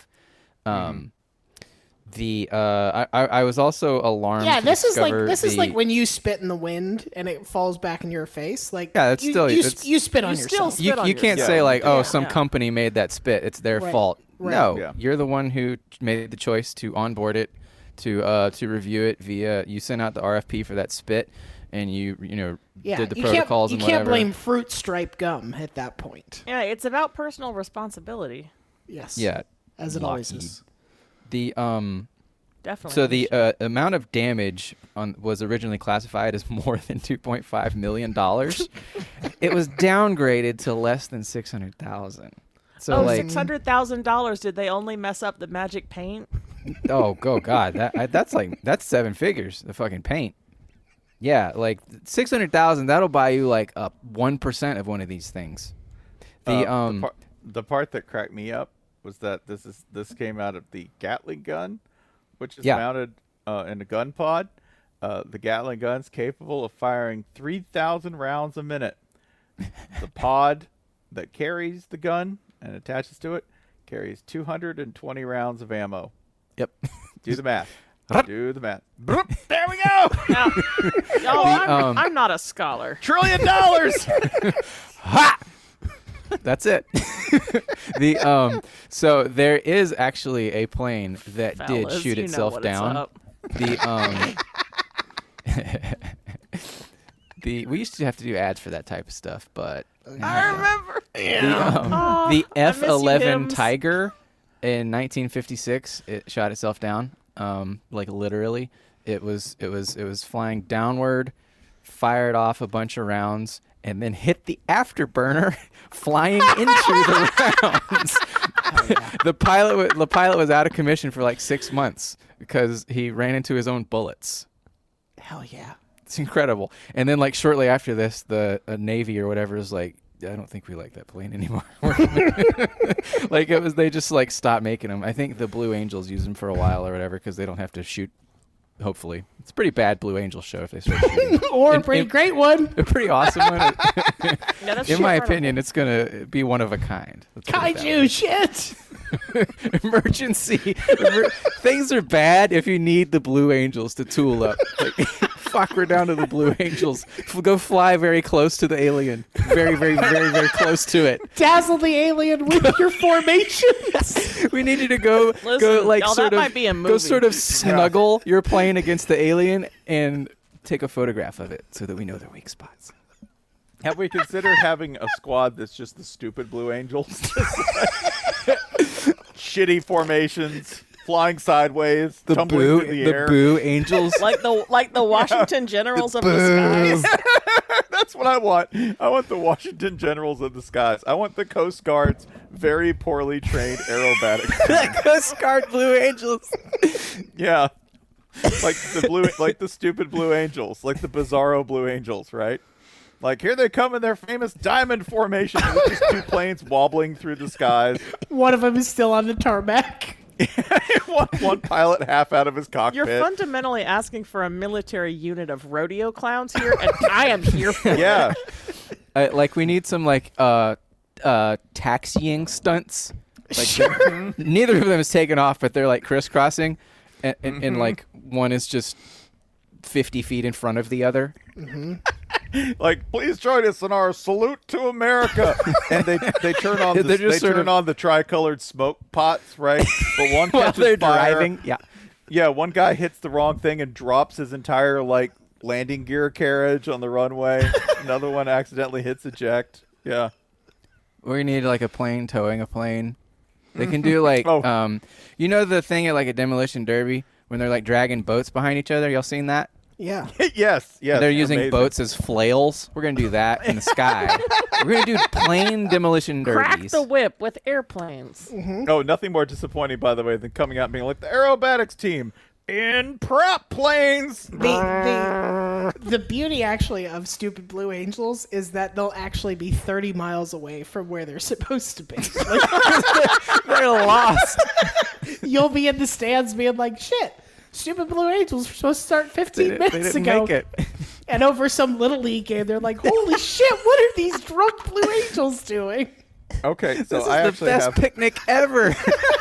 I was also alarmed. Yeah, this is like when you spit in the wind and it falls back in your face. Like yeah, that's you spit on yourself. You can't say like, some company made that spit. It's their fault. Right. No, you're the one who made the choice to onboard it, to review it via. You sent out the RFP for that spit, and you did the protocols and whatever. You can't blame Fruit Stripe gum at that point. Yeah, it's about personal responsibility. Yes. Yeah. As it always is. Definitely. So the amount of damage was originally classified as more than $2.5 million. It was downgraded to less than $600,000. So $600,000. Did they only mess up the magic paint? Oh God, that's seven figures. The fucking paint. Yeah, like $600,000. That'll buy you like 1% of one of these things. The part that cracked me up was that this came out of the Gatling gun, which is mounted in a gun pod. The Gatling gun's capable of firing 3,000 rounds a minute. The pod that carries the gun and attaches to it carries 220 rounds of ammo. Yep. Do the math. Do the math. There we go. Now, I'm not a scholar. $1 trillion. Ha! That's it. So there is actually a plane that did shoot itself down. We used to have to do ads for that type of stuff, but I remember. The F-11 Tiger in 1956, it shot itself down. Like literally, it was flying downward, fired off a bunch of rounds, and then hit the afterburner, flying into the rounds. The pilot was out of commission for like 6 months because he ran into his own bullets. Hell yeah. It's incredible. And then, like, shortly after this, the Navy or whatever is like, I don't think we like that plane anymore. Like, they just, like, stopped making them. I think the Blue Angels use them for a while or whatever because they don't have to shoot, hopefully. It's a pretty bad Blue Angels show if they start shooting. Or a pretty great one. A pretty awesome one. Yeah, that's In my incredible. opinion, it's going to be one of a kind. Let's put it that Kaiju way. shit. Emergency. Things are bad if you need the Blue Angels to tool up. Like, fuck, we're down to the Blue Angels. Go fly very close to the alien. Very, very, very, very close to it. Dazzle the alien with your formations. We need you to go Listen, like y'all, sort that of might be a go movie. sort of snuggle your plane against the alien and take a photograph of it so that we know their weak spots. Have we considered having a squad that's just the stupid Blue Angels? Just like shitty formations, flying sideways, The tumbling through the air. Boo Angels. like the Washington Generals of the skies. That's what I want. I want the Washington Generals of the skies. I want the Coast Guard's very poorly trained aerobatics. Coast Guard Blue Angels. Yeah. Like the stupid Blue Angels, like the bizarro Blue Angels, right? Like, here they come in their famous diamond formation with just two planes wobbling through the skies. One of them is still on the tarmac. one pilot half out of his cockpit. You're fundamentally asking for a military unit of rodeo clowns here, and I am here for it. Yeah. Like, we need some like taxiing stunts. Like, neither of them is taken off, but they're like crisscrossing, and like one is just 50 feet in front of the other. Like, please join us in our salute to America. And they turn on They're just sort of- on the tricolored smoke pots, right? But one While catches they're fire. driving. Yeah. Yeah, one guy hits the wrong thing and drops his entire like landing gear carriage on the runway. Another one accidentally hits eject. Yeah. We need like a plane towing a plane. They can do like, Oh. you know the thing at like a demolition derby when they're like dragging boats behind each other? Y'all seen that? Yeah. Yes. They're using amazing. boats as flails. We're going to do that in the sky. We're going to do plane demolition Crack derbies. the whip with airplanes. Oh, nothing more disappointing, by the way, than coming out and being like, the aerobatics team in prop planes. The beauty actually of stupid Blue Angels is that they'll actually be 30 miles away from where they're supposed to be. Like, They're lost. you'll be in the stands being like, shit, stupid Blue Angels were supposed to start 15 They minutes didn't ago. make it. And over some little league game, they're like, holy shit, what are these drunk Blue Angels doing? Okay, so This is I the actually best have. picnic ever.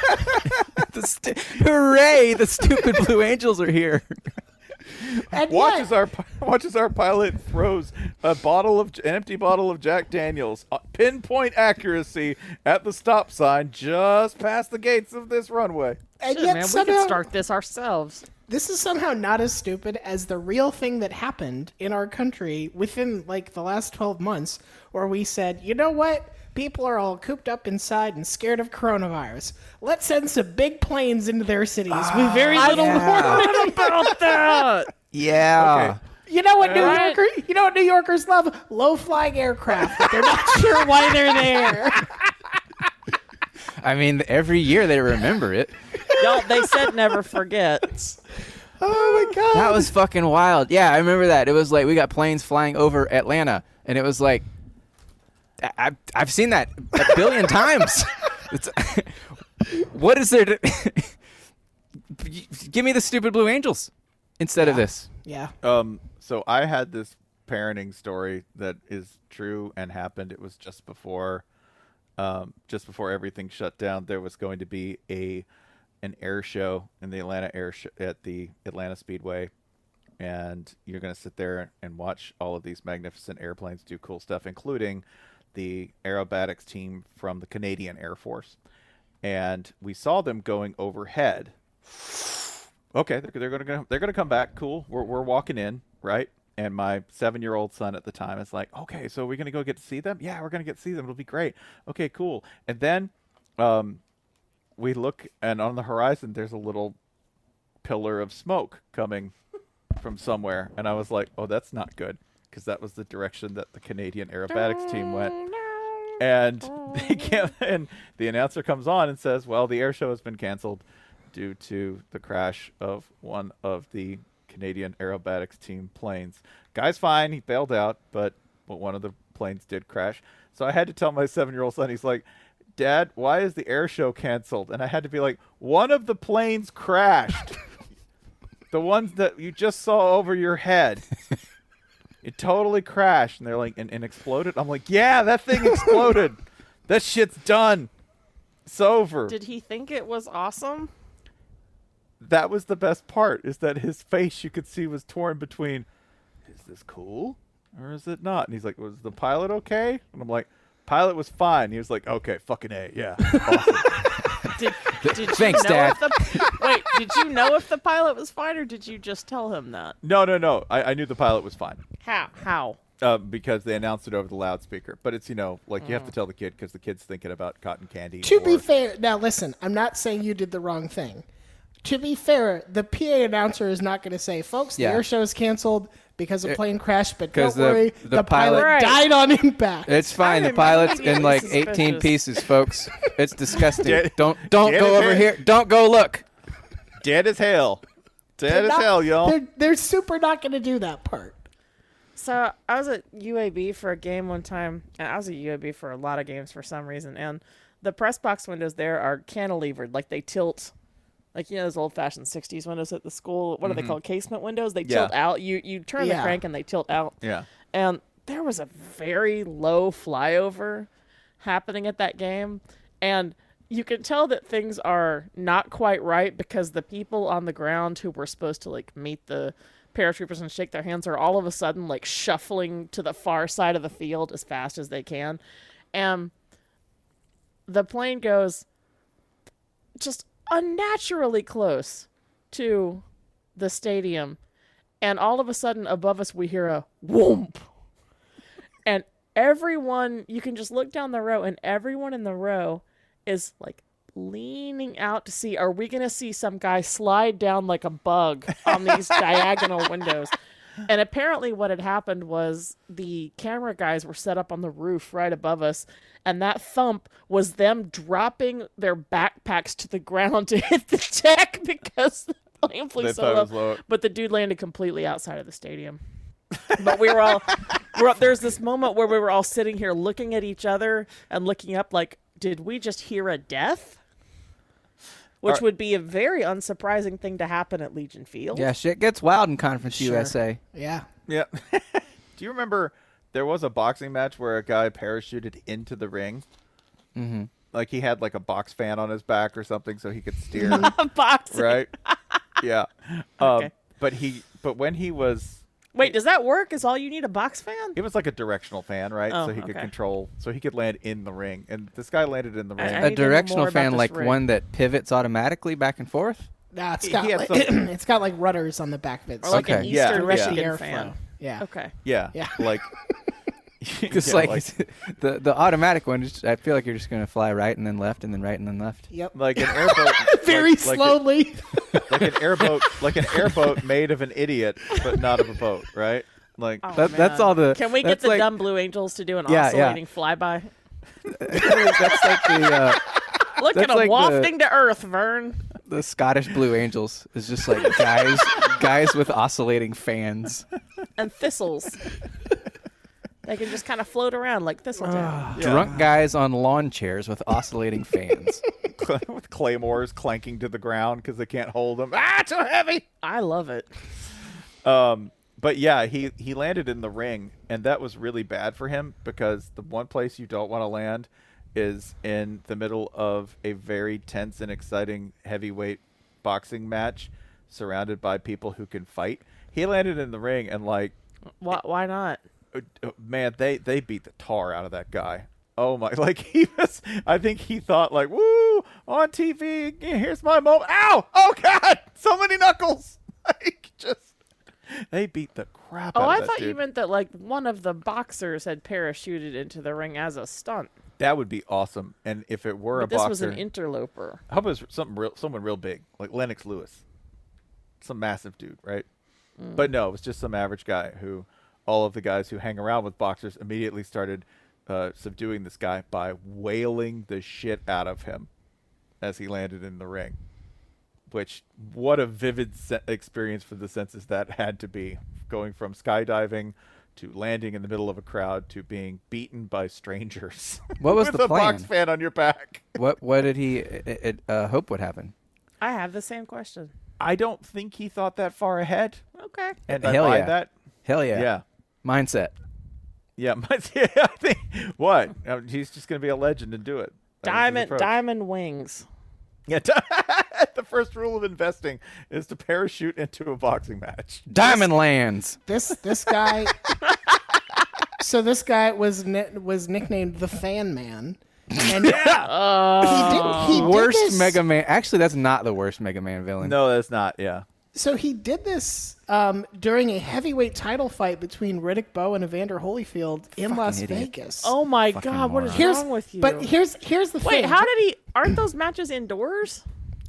Hooray! The stupid Blue Angels are here. And Watches yet, our pilot throws an empty bottle of Jack Daniels, pinpoint accuracy at the stop sign just past the gates of this runway. and Shit, yet man, we somehow, could start this ourselves. this is somehow not as stupid as the real thing that happened in our country within like the last 12 months, where we said, you know what? People are all cooped up inside and scared of coronavirus. Let's send some big planes into their cities with very little warning about that. Yeah. Okay. You know what Right. You know what New Yorkers love? Low-flying aircraft. But they're not sure why they're there. I mean, every year they remember it. Y'all, they said never forget. Oh my god. That was fucking wild. Yeah, I remember that. It was like we got planes flying over Atlanta, and it was like, I've seen that a billion times. It's, what is there to... Give me the stupid Blue Angels instead of this. Yeah. So I had this parenting story that is true and happened. It was just before everything shut down. There was going to be an air show in the Atlanta at the Atlanta Speedway, and you're going to sit there and watch all of these magnificent airplanes do cool stuff, including the aerobatics team from the Canadian Air Force. And we saw them going overhead. Okay, they're gonna come back. Cool. We're walking in, right? And my 7-year-old son at the time is like, okay, so we're gonna go get to see them. Yeah, we're gonna get to see them. It'll be great. Okay, cool. And then, we look, and on the horizon, there's a little pillar of smoke coming from somewhere, and I was like, oh, that's not good, because that was the direction that the Canadian aerobatics team went. And and the announcer comes on and says, well, the air show has been canceled due to the crash of one of the Canadian Aerobatics Team planes. Guy's fine. He bailed out, but one of the planes did crash. So I had to tell my 7-year-old son, he's like, Dad, why is the air show canceled? And I had to be like, one of the planes crashed. The ones that you just saw over your head. It totally crashed. And they're like, and exploded? I'm like, yeah, that thing exploded. That shit's done. It's over. Did he think it was awesome? That was the best part, is that his face you could see was torn between, is this cool or is it not? And he's like, was the pilot okay? And I'm like, pilot was fine. He was like, okay, fucking A, yeah. Awesome. Did Thanks, you know Dad. Wait, did you know if the pilot was fine, or did you just tell him that? No. I knew the pilot was fine. How? Because they announced it over the loudspeaker. But it's, like you have to tell the kid because the kid's thinking about cotton candy. To be fair, now listen, I'm not saying you did the wrong thing. To be fair, the PA announcer is not going to say, folks, the air show is canceled because a plane crashed, but don't worry, the pilot died on impact. It's fine. The pilot's in like 18 pieces, folks. It's disgusting. Don't go over here. Don't go look. Dead as hell. Dead as hell, y'all. They're super not going to do that part. So I was at UAB for a game one time, and I was at UAB for a lot of games for some reason, and the press box windows there are cantilevered, like they tilt. Like, those old-fashioned 60s windows at the school. What are they called? Casement windows? They tilt out. You turn the crank and they tilt out. Yeah. And there was a very low flyover happening at that game. And you can tell that things are not quite right because the people on the ground who were supposed to, meet the paratroopers and shake their hands are all of a sudden, shuffling to the far side of the field as fast as they can. And the plane goes just unnaturally close to the stadium, and all of a sudden above us we hear a whoomp, and everyone, you can just look down the row, and everyone in the row is leaning out to see, are we gonna see some guy slide down like a bug on these diagonal windows? And apparently what had happened was the camera guys were set up on the roof right above us, and that thump was them dropping their backpacks to the ground to hit the deck because the plane flew so low. But the dude landed completely outside of the stadium. But there's this moment where we were all sitting here looking at each other and looking up like, did we just hear a death? Which would be a very unsurprising thing to happen at Legion Field. Yeah, shit gets wild in Conference USA. Yeah. Yeah. Do you remember there was a boxing match where a guy parachuted into the ring? Mm-hmm. Like he had a box fan on his back or something so he could steer. Boxing. Right? Yeah. Okay. But when he was... Wait, does that work? Is all you need a box fan? It was like a directional fan, right? Oh, so he could control, so he could land in the ring. And this guy landed in the ring. A directional fan, like one that pivots automatically back and forth? Nah, it's got it's got rudders on the back of it. Or like an Eastern Michigan fan. Yeah. Okay. Yeah. Like... Because the automatic one, I feel like you're just going to fly right and then left and then right and then left. Yep. Like an airboat. Very slowly. Like an airboat made of an idiot, but not of a boat, right? That's all the... Can we get the dumb Blue Angels to do an oscillating flyby? That's like the... Look at them wafting to Earth, Vern. The Scottish Blue Angels is just like guys with oscillating fans. And thistles. They can just kind of float around like Thistletown. Drunk guys on lawn chairs with oscillating fans. With claymores clanking to the ground because they can't hold them. It's so heavy! I love it. But yeah, he landed in the ring, and that was really bad for him because the one place you don't want to land is in the middle of a very tense and exciting heavyweight boxing match surrounded by people who can fight. He landed in the ring and Why not? Man, they beat the tar out of that guy. Oh my! I think he thought woo, on TV. Here's my moment. Ow! Oh God! So many knuckles. They beat the crap out of that dude. I thought you meant that one of the boxers had parachuted into the ring as a stunt. That would be awesome. And if it were a boxer, this was an interloper. How about someone real big, like Lennox Lewis, some massive dude, right? But no, it was just some average guy who. All of the guys who hang around with boxers immediately started subduing this guy by wailing the shit out of him as he landed in the ring. which what a vivid experience for the senses that had to be, going from skydiving to landing in the middle of a crowd to being beaten by strangers. What was with the a plan? box fan on your back. What did he hope would happen? I have the same question. I don't think he thought that far ahead. Okay. And Hell I buy yeah. that. Hell yeah. Yeah. Mindset. Yeah, I think what? He's just going to be a legend and do it. That was his approach. Diamond wings. Yeah, the first rule of investing is to parachute into a boxing match. Diamond lands. This guy. So this guy was nicknamed the Fan Man. And he did Worst this. Mega Man. Actually, that's not the worst Mega Man villain. No, that's not. Yeah. So he did this during a heavyweight title fight between Riddick Bowe and Evander Holyfield in Las Vegas. Oh my God! What is wrong with you? But here's the thing. Wait, how did he? Aren't those matches indoors?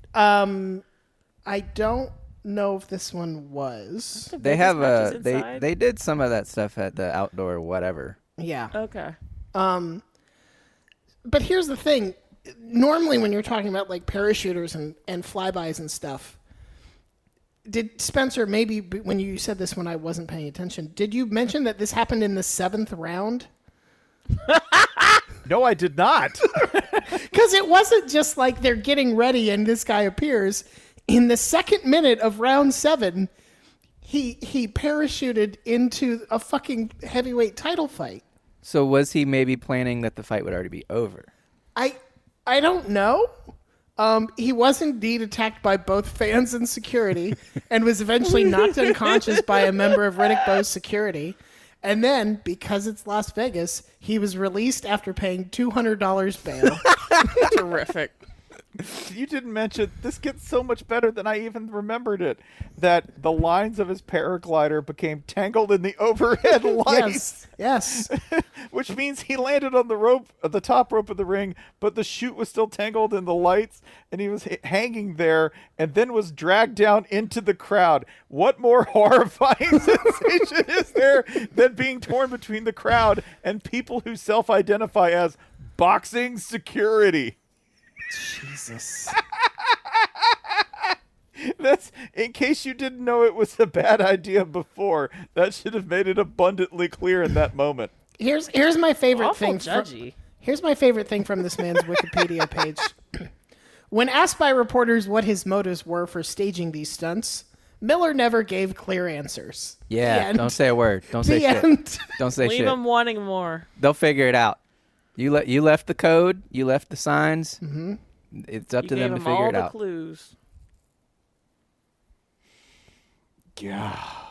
I don't know if this one was. They have they did some of that stuff at the outdoor whatever. Yeah. Okay. But here's the thing. Normally when you're talking about like parachuters and flybys and stuff, did Spencer, maybe when you said this when I wasn't paying attention, did you mention that this happened in the 7th round? No, I did not. Because it wasn't just like they're getting ready and this guy appears. In the 2nd minute of round 7, he parachuted into a fucking heavyweight title fight. So was he maybe planning that the fight would already be over? I don't know. He was indeed attacked by both fans and security and was eventually knocked unconscious by a member of Riddick Bowe's security. And then, because it's Las Vegas, he was released after paying $200 bail. Terrific. You didn't mention, this gets so much better than I even remembered it, that the lines of his paraglider became tangled in the overhead lights. Yes. Which means he landed on the rope, the top rope of the ring, but the chute was still tangled in the lights, and he was hanging there, and then was dragged down into the crowd. What more horrifying sensation is there than being torn between the crowd and people who self-identify as boxing security? Jesus. That's, in case you didn't know it was a bad idea before, that should have made it abundantly clear in that moment. Here's my favorite Awful thing. judgy. Here's my favorite thing from this man's Wikipedia page. When asked by reporters what his motives were for staging these stunts, Miller never gave clear answers. Yeah, The end. don't say a word. Don't say The shit. end. Don't say Leave shit. him wanting more. They'll figure it out. You left the code. You left the signs. Mm-hmm. It's up You to gave them to him figure all it the out. clues. Yeah.